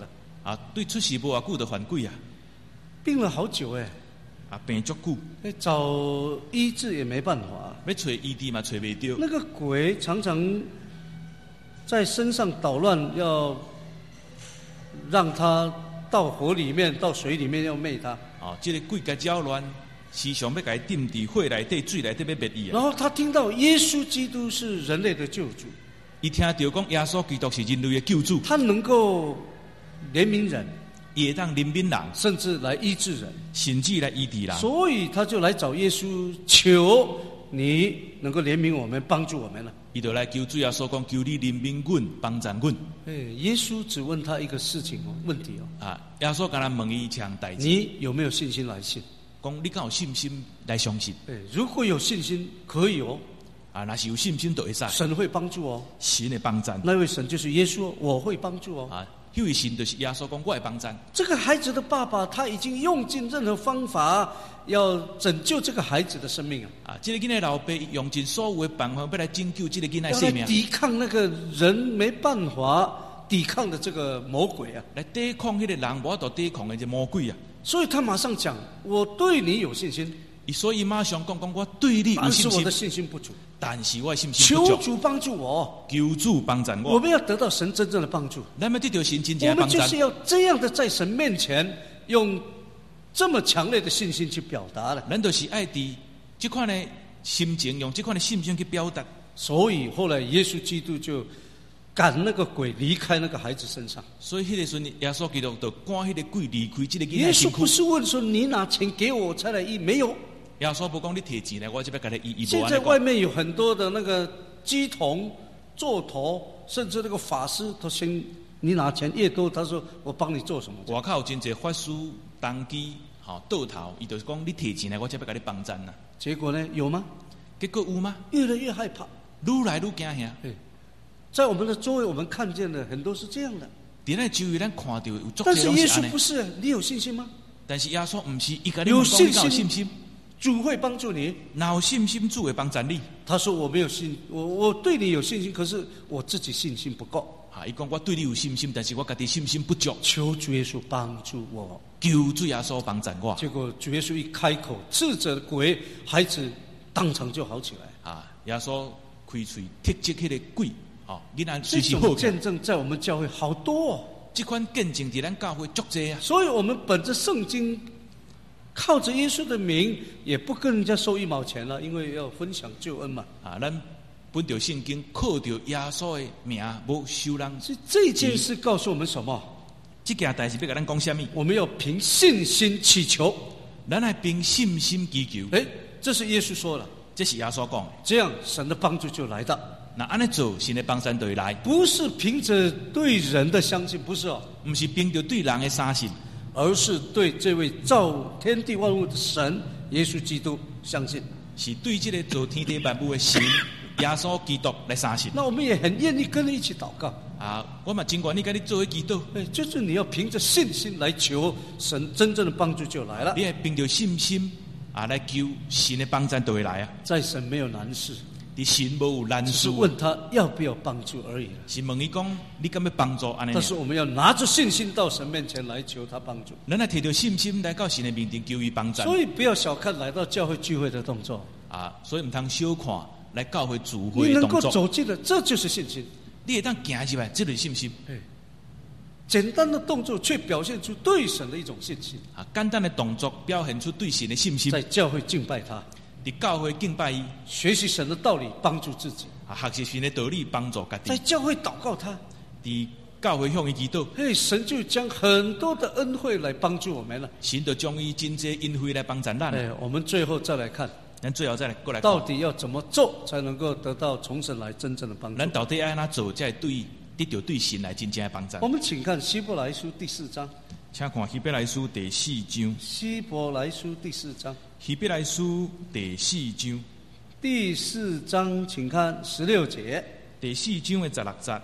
Speaker 2: 啊，对出事无偌久就犯鬼啊，
Speaker 1: 病了好久哎，
Speaker 2: 啊病足久，
Speaker 1: 哎，找医治也没办法。
Speaker 2: 要找医治嘛找袂到。
Speaker 1: 那个鬼常常在身上捣乱，要让他到火里面、到水里面要灭他。
Speaker 2: 哦，这个鬼甲搅乱，时常要甲伊浸伫火内底、水内底要灭伊啊。
Speaker 1: 然后他听到耶稣基督是人类的救主，
Speaker 2: 伊听到讲耶稣基督是人类的救主，
Speaker 1: 他能够怜悯人，
Speaker 2: 伊会当怜悯人，
Speaker 1: 甚至来医治人，
Speaker 2: 甚至来医治人。
Speaker 1: 所以他就来找耶稣，求你能够怜悯我们，帮助我们了。
Speaker 2: 伊就来求主耶稣讲，求你怜悯阮，帮助阮。
Speaker 1: 哎，耶稣只问他一个事情哦，问题哦。
Speaker 2: 啊，耶稣敢若问伊一项代志，
Speaker 1: 你有没有信心来信？
Speaker 2: 讲你敢有信心来相信？
Speaker 1: 哎，如果有信心，可以哦。
Speaker 2: 啊，若是有信心就会使。
Speaker 1: 神会帮助哦。
Speaker 2: 神会帮助。
Speaker 1: 那位神就是耶稣，我会帮助哦。
Speaker 2: 啊，迄位神就是耶稣讲，我会帮助。
Speaker 1: 这个孩子的爸爸他已经用尽任何方法要拯救这个孩子的生命啊！
Speaker 2: 啊，这个囡仔老爸用尽所有的办法要来拯救这个囡仔
Speaker 1: 要
Speaker 2: 生命，
Speaker 1: 来抵抗那个人没办法抵抗的这个魔鬼啊！
Speaker 2: 来抵抗迄个人无法度抵抗的这魔鬼啊！
Speaker 1: 所以他马上讲：“我对你有信心。”
Speaker 2: 所以马上讲讲，我对你有信心，
Speaker 1: 但是我的信心不足，
Speaker 2: 但是我的信心不足。
Speaker 1: 求主帮助我，
Speaker 2: 求主帮助我。
Speaker 1: 我们要得到神真正的帮助。
Speaker 2: 咱要得到神真正
Speaker 1: 我
Speaker 2: 的帮助，
Speaker 1: 们就是要这样的在神面前用这么强烈的信心去表达的。
Speaker 2: 咱就是爱伫这款的心情，用这款的信心去表达。
Speaker 1: 所以后来耶稣基督就赶那个鬼离开那个孩子身上。
Speaker 2: 所以迄个时阵，耶稣基督就赶迄个鬼离开这个囡
Speaker 1: 耶
Speaker 2: 仔身躯。
Speaker 1: 稣不是问说你拿钱给我才来医，没有。
Speaker 2: 耶稣不讲你摕钱来，我这边给你医医。
Speaker 1: 现在外面有很多的那个鸡童、座头，甚至那个法师都先你拿钱越多，他说我帮你做什么。
Speaker 2: 外口有真侪法师、当机、吼倒头，伊就是讲你摕钱来，我这边给你帮衬呐。
Speaker 1: 结果呢？有吗？
Speaker 2: 结果有吗？
Speaker 1: 越来越害怕，
Speaker 2: 愈来愈惊吓。
Speaker 1: 在我们的周围，我们看见的很多是这样的。
Speaker 2: 伫咱周围，咱看到有足
Speaker 1: 但是耶稣
Speaker 2: 侪拢是安尼。
Speaker 1: 不是，你有信心吗？
Speaker 2: 但是耶稣唔是，伊甲你
Speaker 1: 有
Speaker 2: 讲你
Speaker 1: 信心
Speaker 2: 有信心，
Speaker 1: 主会帮助你。
Speaker 2: 哪有信心主会帮助你？
Speaker 1: 他说我没有信，我我对你有信心，可是我自己信心不够。
Speaker 2: 啊，伊讲我对你有信心，但是我家己信心不足，
Speaker 1: 求主耶稣帮助我。
Speaker 2: 求主耶稣帮助我。
Speaker 1: 结果主耶稣一开口斥责鬼，孩子当场就好起来。
Speaker 2: 啊，耶稣开嘴踢击迄个鬼，哦，囡仔
Speaker 1: 这
Speaker 2: 随时好起来。
Speaker 1: 种见证在我们教会好多哦。
Speaker 2: 这款见证伫咱教会足多啊。
Speaker 1: 所以我们本着圣经，靠着耶稣的名，也不跟人家收一毛钱了，因为要分享救恩嘛。
Speaker 2: 啊，咱本着圣经，靠着耶稣的名，无收人。
Speaker 1: 所以这件事告诉我们什么？
Speaker 2: 这件代志要甲咱讲什么？
Speaker 1: 我们要凭信心祈求。
Speaker 2: 咱来凭信心祈求。
Speaker 1: 哎，这是耶稣说了，
Speaker 2: 这是耶稣讲的。
Speaker 1: 这样神的帮助就来到。
Speaker 2: 那安尼做，神的帮助就会来。
Speaker 1: 不是凭着对人的相信，不是哦，
Speaker 2: 不是凭着对人的相信，
Speaker 1: 而是对这位造天地万物的神耶稣基督相信。
Speaker 2: 是对这个造天地万物的神耶稣基督来相信。
Speaker 1: 那我们也很愿意跟你一起祷告
Speaker 2: 啊，我嘛真愿意跟你做一祈祷。
Speaker 1: 哎，就是你要凭着信心来求神，真正的帮助就来了。
Speaker 2: 你也凭着信心啊来求神的帮助就会来啊。
Speaker 1: 在神没有难事，
Speaker 2: 你神无有难事，
Speaker 1: 只是问他要不要帮助而已。
Speaker 2: 是问伊讲，你敢要帮助安尼？
Speaker 1: 但是我们要拿着信心到神面前来求他帮助。
Speaker 2: 咱来摕着信心来到神的面前求伊帮助。
Speaker 1: 所以不要小看来到教会聚会的动作
Speaker 2: 啊，所以唔通小看来教会聚会
Speaker 1: 你能够
Speaker 2: 的动作。
Speaker 1: 走进来，这就是信心。
Speaker 2: 你会当行入来，这就是信心。
Speaker 1: 哎，简单的动作却表现出对神的一种信心。
Speaker 2: 啊，简单的动作表现出对神的信心。
Speaker 1: 在教会敬拜他，
Speaker 2: 伫教会敬拜伊，
Speaker 1: 学习神的道理，帮助自己；
Speaker 2: 啊，学习神的道理，帮助家己。
Speaker 1: 在教会祷告他，
Speaker 2: 伫教会向伊祈祷，
Speaker 1: 嘿，神就将很多的恩惠来帮助我们了。
Speaker 2: 神就将伊真济恩惠来帮助咱。
Speaker 1: 哎，我们最后再来看，
Speaker 2: 咱最后再来过来看，
Speaker 1: 到底要怎么做才能够得到从神来真正的帮助？
Speaker 2: 咱到底要安怎做，才会对得到对神来真正的帮助？
Speaker 1: 我们请看希伯来书第四章。
Speaker 2: 请看希伯来书第四章。
Speaker 1: 希伯来书第四章。
Speaker 2: 希伯来书第四章。
Speaker 1: 第四章，请看十六节。
Speaker 2: 第四章的十六节。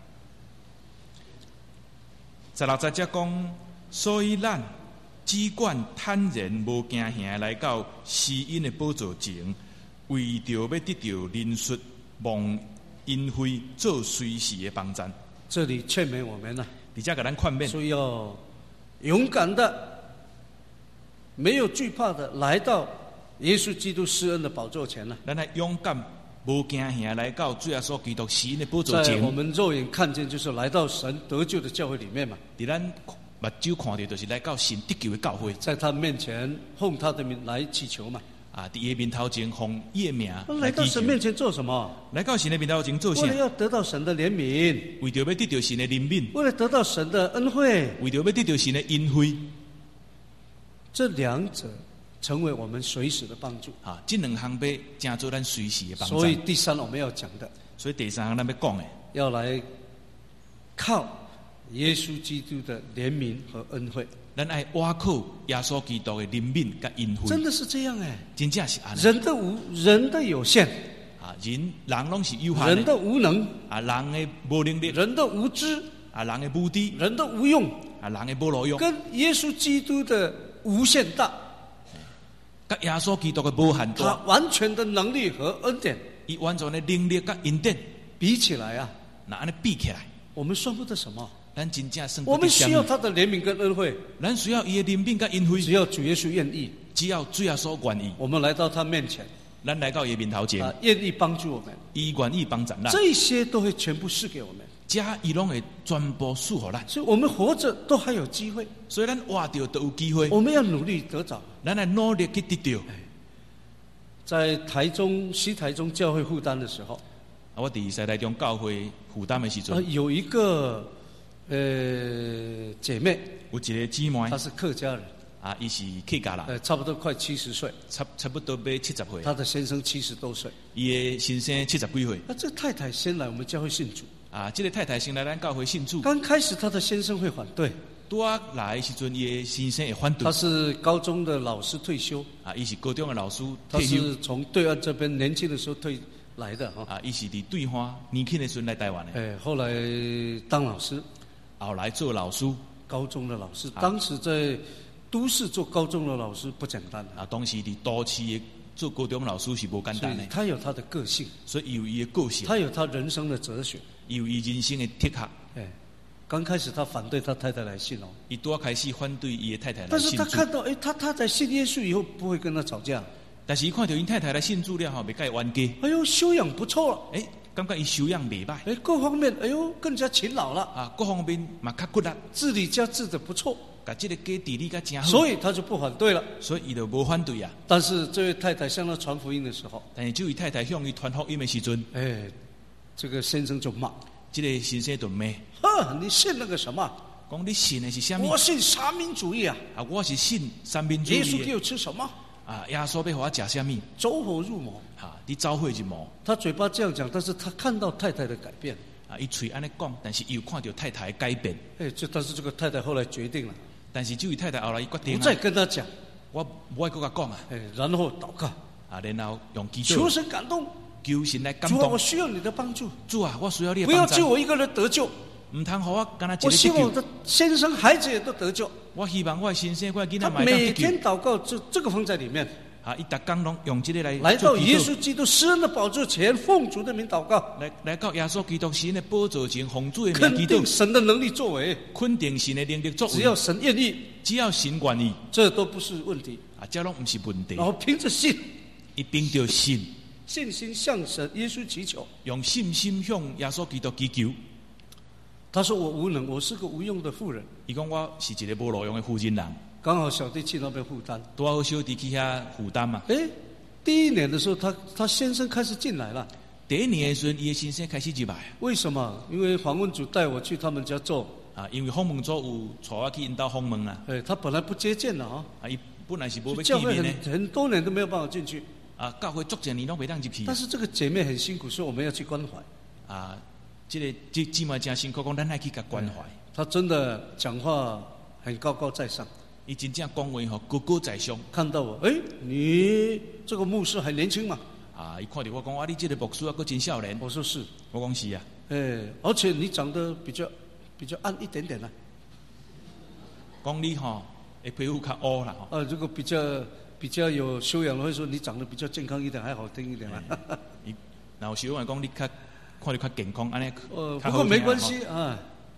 Speaker 2: 十六节则讲，所以咱只管坦然无惊吓来到施恩的宝座前，为着要得到怜恤、蒙恩惠、做随时的帮助。
Speaker 1: 这里劝勉我们呢、啊，
Speaker 2: 而且给咱劝勉，
Speaker 1: 所以要勇敢的、没有惧怕的来到耶稣基督施恩的宝座前了。
Speaker 2: 咱来勇敢无惊吓来到主耶稣基督施恩的宝座前。
Speaker 1: 在我们肉眼看见，就是来到神得救的教会里面嘛。
Speaker 2: 伫咱目睭看到，就是来到神得救的教会，
Speaker 1: 在他面前奉他的名来祈求嘛。
Speaker 2: 啊，伫伊面头前奉伊的名
Speaker 1: 来到神面前做什么？
Speaker 2: 来到神的面头前做啥？
Speaker 1: 为了要得到神的怜悯，
Speaker 2: 为着要得到神的怜悯，
Speaker 1: 为了得到神的恩惠，
Speaker 2: 为着要得到神的恩惠。
Speaker 1: 这两者成为我们随时的帮助。
Speaker 2: 啊，这两项要成做咱随时的帮助。
Speaker 1: 所以第三我们要讲的，
Speaker 2: 所以第三项咱要讲的，
Speaker 1: 要来靠耶稣基督的怜悯和恩惠。
Speaker 2: 咱爱挖靠耶稣基督的怜悯跟恩惠。
Speaker 1: 真的是这样哎，
Speaker 2: 真正是安尼。
Speaker 1: 人的无人的有限
Speaker 2: 啊，人人拢是有限的，
Speaker 1: 人的无能
Speaker 2: 啊，人的无能力，
Speaker 1: 人的无知
Speaker 2: 啊，人的无知，
Speaker 1: 人的无用，
Speaker 2: 啊，人的无路用，
Speaker 1: 跟耶稣基督的无限大，
Speaker 2: 跟耶稣基督的无限
Speaker 1: 他
Speaker 2: 大，
Speaker 1: 完全的能力和恩典，
Speaker 2: 伊完全的能力跟恩典
Speaker 1: 比起来啊，
Speaker 2: 那安尼比起来，
Speaker 1: 我们算不得什么。
Speaker 2: 咱真正算
Speaker 1: 我们需要他的怜悯跟恩惠，
Speaker 2: 咱需要伊的怜悯跟恩惠，
Speaker 1: 只要主耶稣愿意，
Speaker 2: 只要主耶稣愿意，
Speaker 1: 我们来到他面前，
Speaker 2: 咱来到伊面头前，
Speaker 1: 他愿意帮助我们，
Speaker 2: 伊愿意帮助咱，
Speaker 1: 这些都会全部赐给我们，
Speaker 2: 这伊拢会全部赐予咱，
Speaker 1: 所以我们活着都还有机会，
Speaker 2: 所以咱活着都有机会，
Speaker 1: 我们要努力得着，
Speaker 2: 咱来努力去得到。
Speaker 1: 在台中西台中教会负担的时候，
Speaker 2: 啊，我伫西台中教会负担的时阵，
Speaker 1: 呃，有一个呃姐妹，
Speaker 2: 有一个姊妹，
Speaker 1: 她是客家人，
Speaker 2: 啊，伊是客家人，
Speaker 1: 呃，差不多快七十岁，
Speaker 2: 差差不多要七十岁，
Speaker 1: 她的先生七十多岁，
Speaker 2: 伊的先生七十几岁。
Speaker 1: 那这太太先来我们教会信主，
Speaker 2: 啊，这个太太先来咱教会信主，
Speaker 1: 刚开始她的先生会反对，
Speaker 2: 拄啊来的时阵，伊的先生会反对
Speaker 1: 他。是高中的老师退休，
Speaker 2: 啊，伊是高中的老师
Speaker 1: 他
Speaker 2: 退休，
Speaker 1: 是从对岸这边年轻的时候退来的哈。
Speaker 2: 啊，伊是伫对方年轻的时阵来台湾的，
Speaker 1: 哎，后来当老师，
Speaker 2: 后来做老师，
Speaker 1: 高中的老师，
Speaker 2: 啊
Speaker 1: 当时在都市做高中的老师不简单的，
Speaker 2: 啊，当时伫都市的做高中老师是无简
Speaker 1: 所以
Speaker 2: 单的，
Speaker 1: 他有他的个性，
Speaker 2: 所以伊有伊的个性，
Speaker 1: 他有他人生的哲学。
Speaker 2: 伊有伊人生的铁壳。
Speaker 1: 哎，刚开始他反对他太太来信哦，
Speaker 2: 伊拄啊开始反对伊的太太来
Speaker 1: 但是
Speaker 2: 信主，
Speaker 1: 他看到哎，他太太信耶稣以后不会跟他吵架，
Speaker 2: 但是伊看到因太太来信主了后，袂甲伊冤家，
Speaker 1: 哎呦修养不错了，
Speaker 2: 诶、感觉伊修养袂歹，
Speaker 1: 哎各方面哎呦更加勤劳了，
Speaker 2: 啊，各方面嘛较骨力，
Speaker 1: 治理家治得不错，
Speaker 2: 甲即个家治理甲真好，
Speaker 1: 所以他就不反对了。
Speaker 2: 所以伊就无反对啊。
Speaker 1: 但是这位太太向他传福音的时候，
Speaker 2: 但是这位太太向伊传福音的时阵，
Speaker 1: 哎，这个先生就骂：
Speaker 2: 这个先生就骂，
Speaker 1: 呵，你信那个什么？
Speaker 2: 讲你信的是啥物？
Speaker 1: 我信三民主义啊！
Speaker 2: 啊，我是信三民主义
Speaker 1: 耶稣给
Speaker 2: 的。
Speaker 1: 我吃什么？
Speaker 2: 啊，耶稣要互我食啥物？
Speaker 1: 走火入魔。
Speaker 2: 啊，你走火入魔。
Speaker 1: 他嘴巴这样讲，但是他看到太太的改变。
Speaker 2: 啊，伊嘴安尼讲，但是伊有看到太太的改变。
Speaker 1: 哎，这但是这个太太后来决定了，
Speaker 2: 但是这位太太后来伊决定
Speaker 1: 不再
Speaker 2: 啊，
Speaker 1: 跟他讲，
Speaker 2: 我不爱跟他讲啊。
Speaker 1: 哎，然后祷告，
Speaker 2: 啊，然后用祈
Speaker 1: 求
Speaker 2: 祷
Speaker 1: 神感动。
Speaker 2: 求神来感
Speaker 1: 主啊，我
Speaker 2: 动。
Speaker 1: 需要你的帮助，
Speaker 2: 主啊，我需要你的
Speaker 1: 不要
Speaker 2: 帮助。
Speaker 1: 救我一个人得救，
Speaker 2: 唔通互我干那一个
Speaker 1: 我希望我
Speaker 2: 得救。
Speaker 1: 的先生、孩子也都得救。
Speaker 2: 我希望我的先生、我的囡仔
Speaker 1: 他
Speaker 2: 嘛会当
Speaker 1: 每
Speaker 2: 得救。
Speaker 1: 天祷告，这这个放在里面。
Speaker 2: 啊，伊逐工拢用这个来
Speaker 1: 来到
Speaker 2: 做祈祷
Speaker 1: 耶稣基督施恩的宝座前，奉主的名祷告，
Speaker 2: 来来到耶稣基督神的宝座前，奉主的
Speaker 1: 肯
Speaker 2: 名祈祷，
Speaker 1: 定神的能力作为。
Speaker 2: 肯定神的能力作为。
Speaker 1: 只要神愿意，
Speaker 2: 只要神愿意，
Speaker 1: 这都不是问题。
Speaker 2: 啊，这拢毋是问题
Speaker 1: 然。后凭着信，
Speaker 2: 一凭着信，
Speaker 1: 信心向神耶稣祈求。
Speaker 2: 用信心向耶稣基督祈求。
Speaker 1: 他说：“我无能，我是个无用的妇人。
Speaker 2: 伊讲我是一个无路用的负人人，
Speaker 1: 刚好小弟去那边负担。
Speaker 2: 拄好小弟去遐负担嘛。
Speaker 1: 哎，第一年的时候，他他先生开始进来了。
Speaker 2: 第一年的时阵，伊的先生开始入来
Speaker 1: 为什么？因为访问组带我去他们家做。
Speaker 2: 啊，因为访问组有带我去因兜访问啊。
Speaker 1: 哎，他本来不接见的啊，
Speaker 2: 啊，伊本来是无要
Speaker 1: 教会
Speaker 2: 见面的，
Speaker 1: 很很多年都没有办法进去。
Speaker 2: 啊，教会足侪年拢袂当入去
Speaker 1: 但。是这个姐妹很辛苦，所以我们要去关怀。
Speaker 2: 啊，这个这姊妹真辛苦，讲咱爱去甲关怀。
Speaker 1: 她真的讲话很高高在上。
Speaker 2: 伊真正讲话吼高高在上。
Speaker 1: 看到我，哎，你这个牧师还年轻嘛？
Speaker 2: 啊，伊看到我讲，啊，你这个牧师啊，佫真少年。
Speaker 1: 我说是。
Speaker 2: 我讲是啊，
Speaker 1: 哎，而且你长得比较比较暗一点点呢、
Speaker 2: 讲你吼，诶皮肤较乌啦吼。
Speaker 1: 啊，如果比较比较有修养的，会说你长得比较健康一点，还好听一点啊。
Speaker 2: 伊然后小人讲你较看你较健康，安尼
Speaker 1: 呃，
Speaker 2: 较好听
Speaker 1: 不过没关
Speaker 2: 吼。
Speaker 1: 系啊，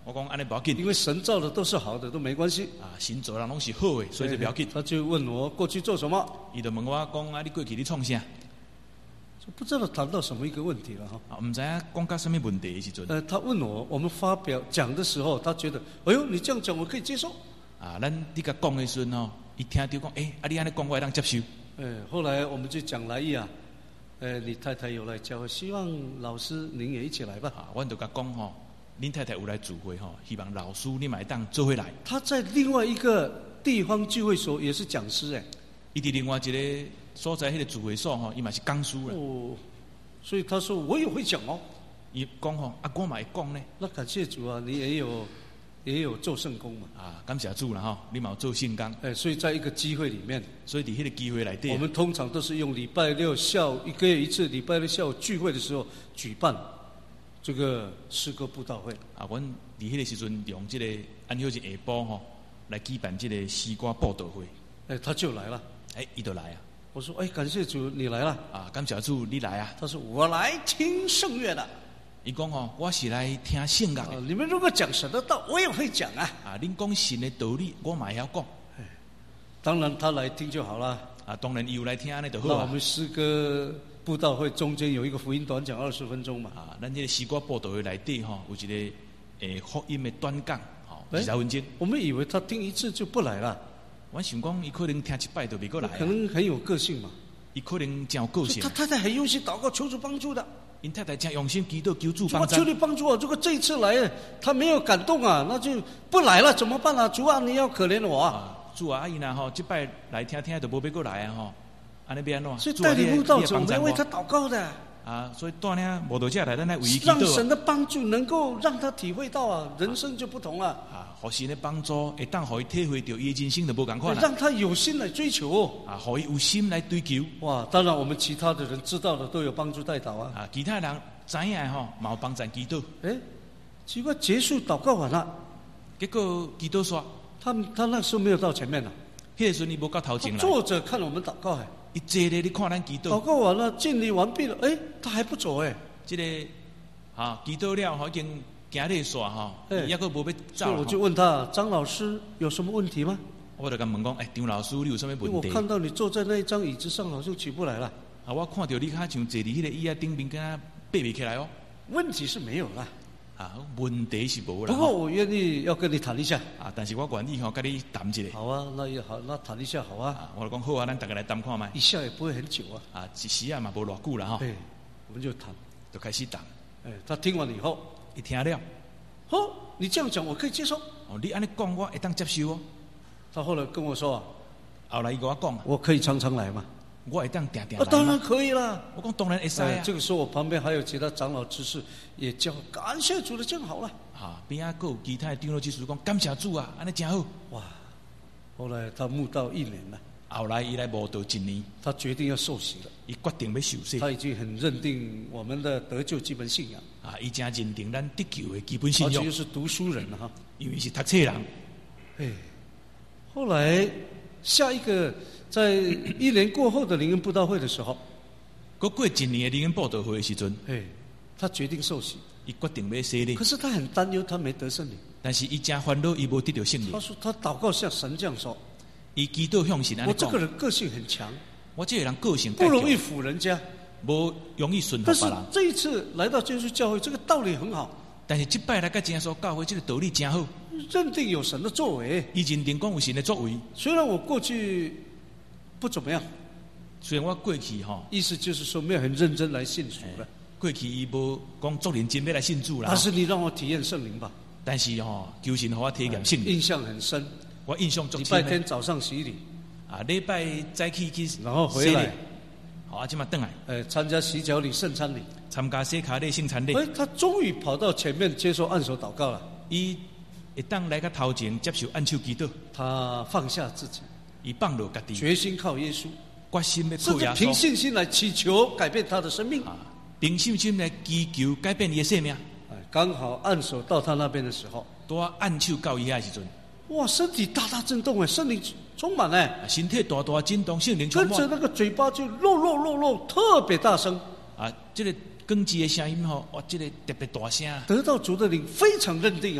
Speaker 2: 我讲安尼不要紧，
Speaker 1: 因为神造的都是好的，都没关系。
Speaker 2: 啊，神做人拢是好的，所以就不要紧。
Speaker 1: 他就问我过去做什么，
Speaker 2: 伊就问我讲啊，你过去你创啥？
Speaker 1: 就不知道谈到什么一个问题了哈。
Speaker 2: 啊，唔知影讲到什么问题的时阵。
Speaker 1: 呃，他问我，我们发表讲的时候，他觉得，哎呦，你这样讲我可以接受。
Speaker 2: 啊，咱你甲讲的时阵吼，伊听到讲，诶、欸，啊，你安尼讲我会当接受。
Speaker 1: 呃，后来我们就讲来意啊，呃，你太太有来教会，希望老师您也一起来吧。
Speaker 2: 啊，我就甲讲吼，恁太太有来聚会吼，希望老师你嘛会当做伙来。
Speaker 1: 他在另外一个地方聚会所也是讲师哎。
Speaker 2: 伊伫另外一个所在迄个聚会所吼，伊嘛是讲师啦。
Speaker 1: 哦，所以他说我也会讲哦。
Speaker 2: 伊讲吼，啊，我嘛会讲呢。
Speaker 1: 那感谢主啊，你也有也有做圣工嘛。
Speaker 2: 啊，感谢主啦吼，你嘛有做圣工。
Speaker 1: 哎，所以在一个机会里面，
Speaker 2: 所以伫迄个机会内底，
Speaker 1: 我们通常都是用礼拜六下午一个月一次，礼拜六下午聚会的时候举办这个诗歌布道会。
Speaker 2: 啊，阮伫迄个时阵用这个按照是下晡吼来举办这个诗歌布道会。
Speaker 1: 哎，他就来了。
Speaker 2: 哎，伊就来啊！
Speaker 1: 我说，哎，感谢主，你来了。
Speaker 2: 啊，感谢主，你来啊！
Speaker 1: 他说，我来听圣乐的。
Speaker 2: 伊讲吼，我是来听圣乐的、
Speaker 1: 啊。你们如果讲神的道，我也会讲啊。
Speaker 2: 啊，恁讲神的道理，我嘛会晓讲。
Speaker 1: 当然，他来听就好了。
Speaker 2: 啊，当然伊有来听安尼就好啊。
Speaker 1: 那我们诗歌布道会中间有一个福音短讲二十分钟嘛。
Speaker 2: 啊，咱这个诗歌布道会内底吼，有一个诶福音的短讲，吼二十分钟。
Speaker 1: 我们以为他听一次就不来了。
Speaker 2: 我想讲，伊可能听一摆就袂过来、啊。
Speaker 1: 可能很有个性嘛。
Speaker 2: 伊可能真有个性。
Speaker 1: 他太太很用心祷告，求主帮助的。
Speaker 2: 因太太真用心祈祷，求主帮助。
Speaker 1: 求你帮助我，如果这一次来他没有感动啊，那就不来了，怎么办啊？主啊，你要可怜我啊！
Speaker 2: 啊主啊，阿姨呐吼，这摆来听听就无要过来啊吼，安尼变怎？
Speaker 1: 所以带领慕道者，我们为他祷告的。
Speaker 2: 啊，所以带领慕道者来，咱来为伊祈
Speaker 1: 祷。
Speaker 2: 祷。
Speaker 1: 让神的帮助能够让他体会到啊，人生就不同了。
Speaker 2: 啊，互神的帮助，会当互伊体会到伊的人生就无共款啦。
Speaker 1: 让他有心来追求。
Speaker 2: 啊，互伊有心来追求。
Speaker 1: 哇，当然我们其他的人知道的都有帮助代祷啊。
Speaker 2: 啊，其他人知影吼，嘛有帮助祈祷。
Speaker 1: 哎，奇怪，结束祷告完了，
Speaker 2: 结果祈祷煞，
Speaker 1: 他他那时候没有到前面了。
Speaker 2: 迄个时阵伊无到头前来。
Speaker 1: 坐着看我们祷告哎。
Speaker 2: 伊坐咧，你看咱祈祷。
Speaker 1: 祷告完了，敬礼完毕了，哎，他还不走哎。
Speaker 2: 这个啊，祈祷了吼，已经行咧煞吼，抑个无要走。
Speaker 1: 所以我就问他，张老师有什么问题吗？
Speaker 2: 我就甲问讲，哎，张老师，你有什么问题？
Speaker 1: 我看到你坐在那一张椅子上，好像起不来了。
Speaker 2: 啊，我看到你较像坐伫迄个椅仔顶面，敢若爬袂起来哦。
Speaker 1: 问题是没有啦。
Speaker 2: 啊，问题是无啦。
Speaker 1: 不过我愿意要跟你谈一下。
Speaker 2: 啊，但是我愿意吼，跟你谈一下。
Speaker 1: 好啊，那也好，那谈一下好啊。
Speaker 2: 啊我就讲好啊，咱大家来谈看卖。
Speaker 1: 一下也不会很久啊。
Speaker 2: 啊，一时啊嘛无偌久啦吼。
Speaker 1: 对，我们就谈，
Speaker 2: 就开始谈。
Speaker 1: 哎，他听完了以后，
Speaker 2: 一听了，
Speaker 1: 哦，你这样讲我可以接受。
Speaker 2: 哦，你安尼讲我会当接受哦。
Speaker 1: 他后来跟我说啊，
Speaker 2: 后来伊跟我讲，
Speaker 1: 我可以常常来吗？
Speaker 2: 我会当定定
Speaker 1: 来。啊，当然可以啦。
Speaker 2: 我讲当然会使啊、
Speaker 1: 呃。这个时候我旁边还有其他长老执事也叫感谢主的，这样好了。
Speaker 2: 啊，边仔还有其他的长老执事讲感谢主啊，安尼真好。
Speaker 1: 哇！后来他慕道一年了。
Speaker 2: 后来伊来慕道一年，
Speaker 1: 他决定要受洗了。
Speaker 2: 伊决定要受洗。
Speaker 1: 他已经很认定我们的得救基本信仰。
Speaker 2: 啊，伊真认定咱得救的基本信仰。
Speaker 1: 而且又是读书人了哈，
Speaker 2: 因为是读册人。
Speaker 1: 哎，后来下一个在一年过后的灵恩布道会的时候，
Speaker 2: 过过一年的灵恩布道会的时阵，
Speaker 1: 哎，他决定受洗。
Speaker 2: 伊决定要洗礼。
Speaker 1: 可是他很担忧，他没得圣灵。
Speaker 2: 但是伊真烦恼，伊无得到圣灵。
Speaker 1: 他说他祷告向神这样说。
Speaker 2: 伊祈祷向神安尼讲。
Speaker 1: 我这个人个性很强，
Speaker 2: 我这个人个性
Speaker 1: 不容易服人家，
Speaker 2: 无容易顺服别人。
Speaker 1: 但是这一次来到耶稣教会，这个道理很好。
Speaker 2: 但是这摆来到耶稣教会，这个道理真好。
Speaker 1: 认定有神的作为，
Speaker 2: 伊认定讲有神的作为。
Speaker 1: 虽然我过去不怎么样，
Speaker 2: 虽然我过去吼，
Speaker 1: 意思就是说没有很认真来信主的。
Speaker 2: 过去伊无讲作认真要来信主啦。
Speaker 1: 但是你让我体验圣灵吧。
Speaker 2: 但是吼，求神让我体验圣灵，
Speaker 1: 印象很深。
Speaker 2: 我印象足深。
Speaker 1: 礼拜天早上洗礼，
Speaker 2: 啊，礼拜早起去，
Speaker 1: 然后回来，
Speaker 2: 好啊，今嘛转来，
Speaker 1: 呃，参加洗脚礼、圣餐礼，
Speaker 2: 参加洗脚礼、圣餐礼。
Speaker 1: 哎，他终于跑到前面接受按手祷告了。
Speaker 2: 伊一当来个头前接受按手祈祷，
Speaker 1: 他放下自己，
Speaker 2: 伊放落家己，
Speaker 1: 决心靠耶稣，
Speaker 2: 决心要靠耶稣，
Speaker 1: 凭信心来祈求改变他的生命。
Speaker 2: 啊，凭信心来祈求改变伊的生命。
Speaker 1: 哎，刚好按手到他那边的时候，
Speaker 2: 都按手到伊遐时阵，
Speaker 1: 哇，身体大大震动哎，圣灵充满哎，
Speaker 2: 身体大大震动，圣灵充满，
Speaker 1: 跟着那个嘴巴就漏漏漏漏，特别大声。
Speaker 2: 啊，这个耿直的声音吼，哇，这个特别大声。
Speaker 1: 得到主的灵，非常认定啊。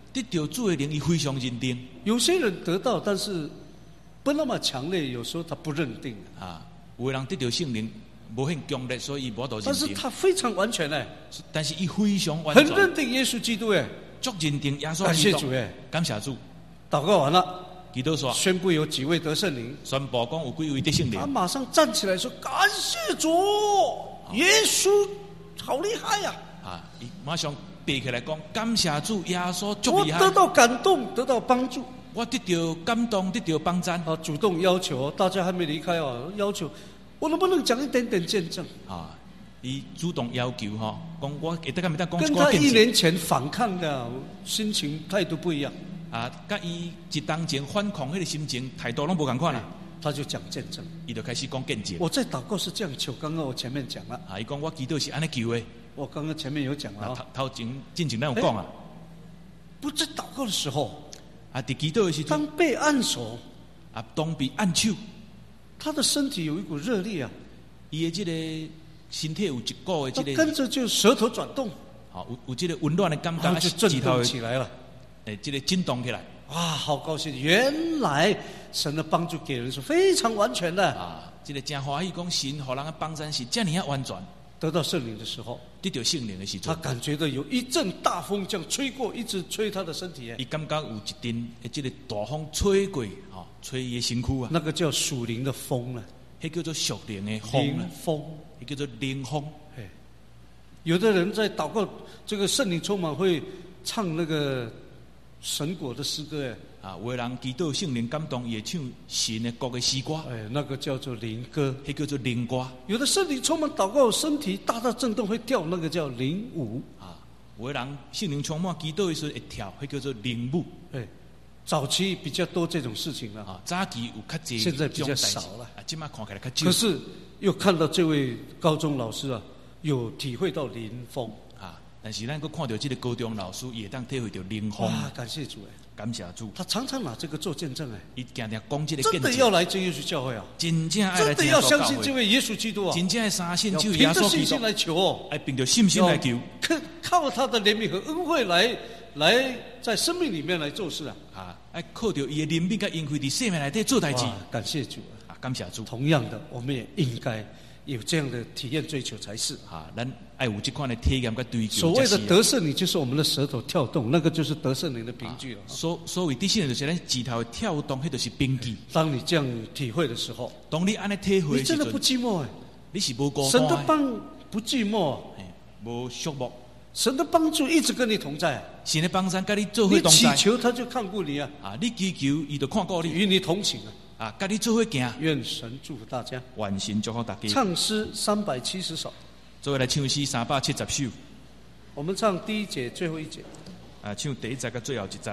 Speaker 2: 得到主的灵，伊非常认定。
Speaker 1: 有些人得到，但是不那么强烈，有时候他不认定
Speaker 2: 啊。有的人得到圣灵，无很强烈，所以无多认定。
Speaker 1: 但是他非常完全哎，
Speaker 2: 但是伊非常完全，
Speaker 1: 很认定耶稣基督哎，
Speaker 2: 足认定耶稣基督。
Speaker 1: 感谢主哎，
Speaker 2: 感谢主。
Speaker 1: 祷告完了，
Speaker 2: 祈祷说，
Speaker 1: 宣布有几位得圣灵，
Speaker 2: 宣布讲有几位得圣灵。
Speaker 1: 他马上站起来说：“感谢主，耶稣好厉害呀！”
Speaker 2: 啊，伊马上爬起来讲：“感谢主，耶稣足厉害。”
Speaker 1: 我得到感动，得到帮助。
Speaker 2: 我得到感动，得到帮助。
Speaker 1: 啊，主动要求大家还没离开哦，要求我能不能讲一点点见证？
Speaker 2: 啊，伊主动要求哈，讲我会得敢没得讲一
Speaker 1: 跟他一年前反抗的心情态度不一样。
Speaker 2: 啊，甲伊一当前反抗迄个心情态度拢无共款啦。
Speaker 1: 他就讲见证，
Speaker 2: 伊就开始讲见证。
Speaker 1: 我在祷告是这样求，刚刚我前面讲了。
Speaker 2: 啊，伊讲我祈祷是安尼求的。
Speaker 1: 我刚刚前面有讲了、哦。
Speaker 2: 头头前进前咱有讲啊。
Speaker 1: 不在祷告的时候，
Speaker 2: 啊，伫祈祷的时候，
Speaker 1: 当被按手，
Speaker 2: 啊，当被按手，
Speaker 1: 他的身体有一股热力啊，
Speaker 2: 伊的这个身体有一股的这个，
Speaker 1: 跟着就舌头转动，
Speaker 2: 好、哦、有有这个温暖的感觉，
Speaker 1: 就震动起来了。
Speaker 2: 诶，这个震动起来，
Speaker 1: 哇，好高兴！原来神的帮助给人是非常完全的
Speaker 2: 啊，这个真欢喜，讲神互人的帮助是这样完全。
Speaker 1: 得到圣灵的时候，
Speaker 2: 得到圣灵的时候，
Speaker 1: 他感觉到有一阵大风这样吹过，一直吹他的身体。
Speaker 2: 伊感觉有一阵这个大风吹过，哦，吹伊的身躯啊。
Speaker 1: 那个叫属灵的风了，
Speaker 2: 迄叫做属灵的风
Speaker 1: 灵风，
Speaker 2: 迄叫做灵风。
Speaker 1: 有的人在祷告，这个圣灵充满会唱那个神国的诗歌，
Speaker 2: 啊，有的人祈祷圣灵感动，也唱神的国的诗歌，
Speaker 1: 哎，那个叫做灵歌，
Speaker 2: 迄叫做灵歌。
Speaker 1: 有的圣灵充满祷告，身体大大震动会跳，那个叫灵舞。
Speaker 2: 啊，有的人圣灵充满祈祷的时候会跳，迄叫做灵舞。
Speaker 1: 哎，早期比较多这种事情了，
Speaker 2: 啊，早期有较济，
Speaker 1: 现在比较少了。
Speaker 2: 啊，今麦看起来较少。
Speaker 1: 可是又看到这位高中老师啊，有体会到灵风
Speaker 2: 啊，但是咱佫看到这个高中老师也当体会到灵风。
Speaker 1: 哇，感谢主哎！
Speaker 2: 感谢主，
Speaker 1: 他常常拿这个做见证哎，
Speaker 2: 伊常常讲这个见证，
Speaker 1: 真的要来真耶稣教会啊，
Speaker 2: 真正爱来
Speaker 1: 真的要相信这位耶稣基督啊，
Speaker 2: 真正的相信就
Speaker 1: 凭着信心来求哦，
Speaker 2: 哎，凭着信心来求，
Speaker 1: 靠他的怜悯和恩惠来来在生命里面来做事啊，
Speaker 2: 啊，哎，靠着伊的怜悯跟恩惠伫生命内底做代志，
Speaker 1: 感谢主
Speaker 2: 啊，感谢主。
Speaker 1: 同样的，我们也应该有这样的体验追求才是
Speaker 2: 啊，咱爱有这款的体验跟追求。
Speaker 1: 所谓的得圣灵，就是我们的舌头跳动，那个就是得圣灵的凭据了。
Speaker 2: 所所谓得圣灵，就是咱指头跳动，迄就是凭据。
Speaker 1: 当你这样体会的时候，
Speaker 2: 当你安尼体会，
Speaker 1: 你真的不寂寞哎，
Speaker 2: 你是无孤单。
Speaker 1: 神的帮不寂寞，
Speaker 2: 无寂寞。
Speaker 1: 神的帮助一直跟你同在，
Speaker 2: 神的帮助跟你做伙同在。
Speaker 1: 你祈求他就看顾你啊，
Speaker 2: 啊，你祈求伊就看顾你，
Speaker 1: 与你同行啊。
Speaker 2: 啊，跟你做伙行。
Speaker 1: 愿神祝福大家。
Speaker 2: 愿神祝福大家。
Speaker 1: 唱诗三百七十首，
Speaker 2: 做伙来唱诗三百七十首。
Speaker 1: 我们唱第一节，最后一节。
Speaker 2: 啊，唱第一节跟最后一节。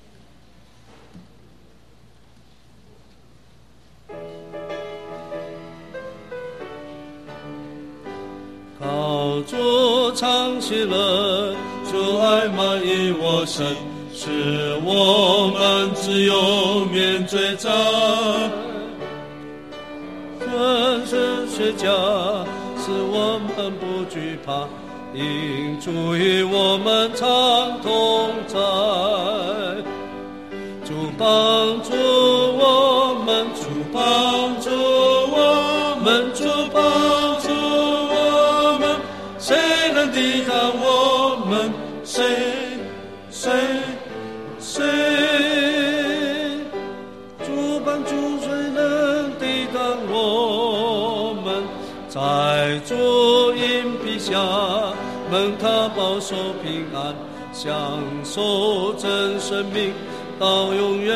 Speaker 1: 靠主唱喜乐，主爱满溢我身，使我们自由面对战。真是学家，使我们不惧怕，因主与我们常同在。主帮助我们，主帮助我们，主帮助我们，谁能抵挡我们？谁谁谁？主帮助谁能抵挡我们？在主荫庇下，蒙他保守平安，享受真生命到永远。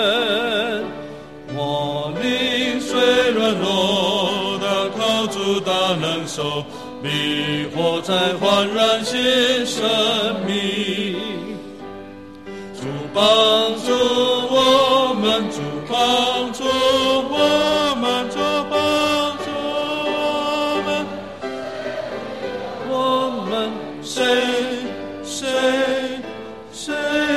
Speaker 1: 我灵虽软弱，但靠主大能手，必活在焕然新生命。主帮助我们，主帮助我们，主帮助我们，我们谁谁谁？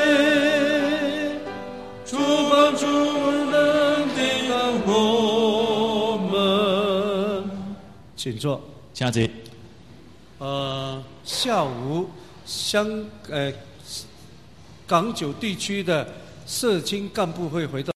Speaker 1: 主帮助能抵挡我们。请坐，
Speaker 2: 请坐。
Speaker 1: 呃，下午相呃港九地区的社青干部会回到。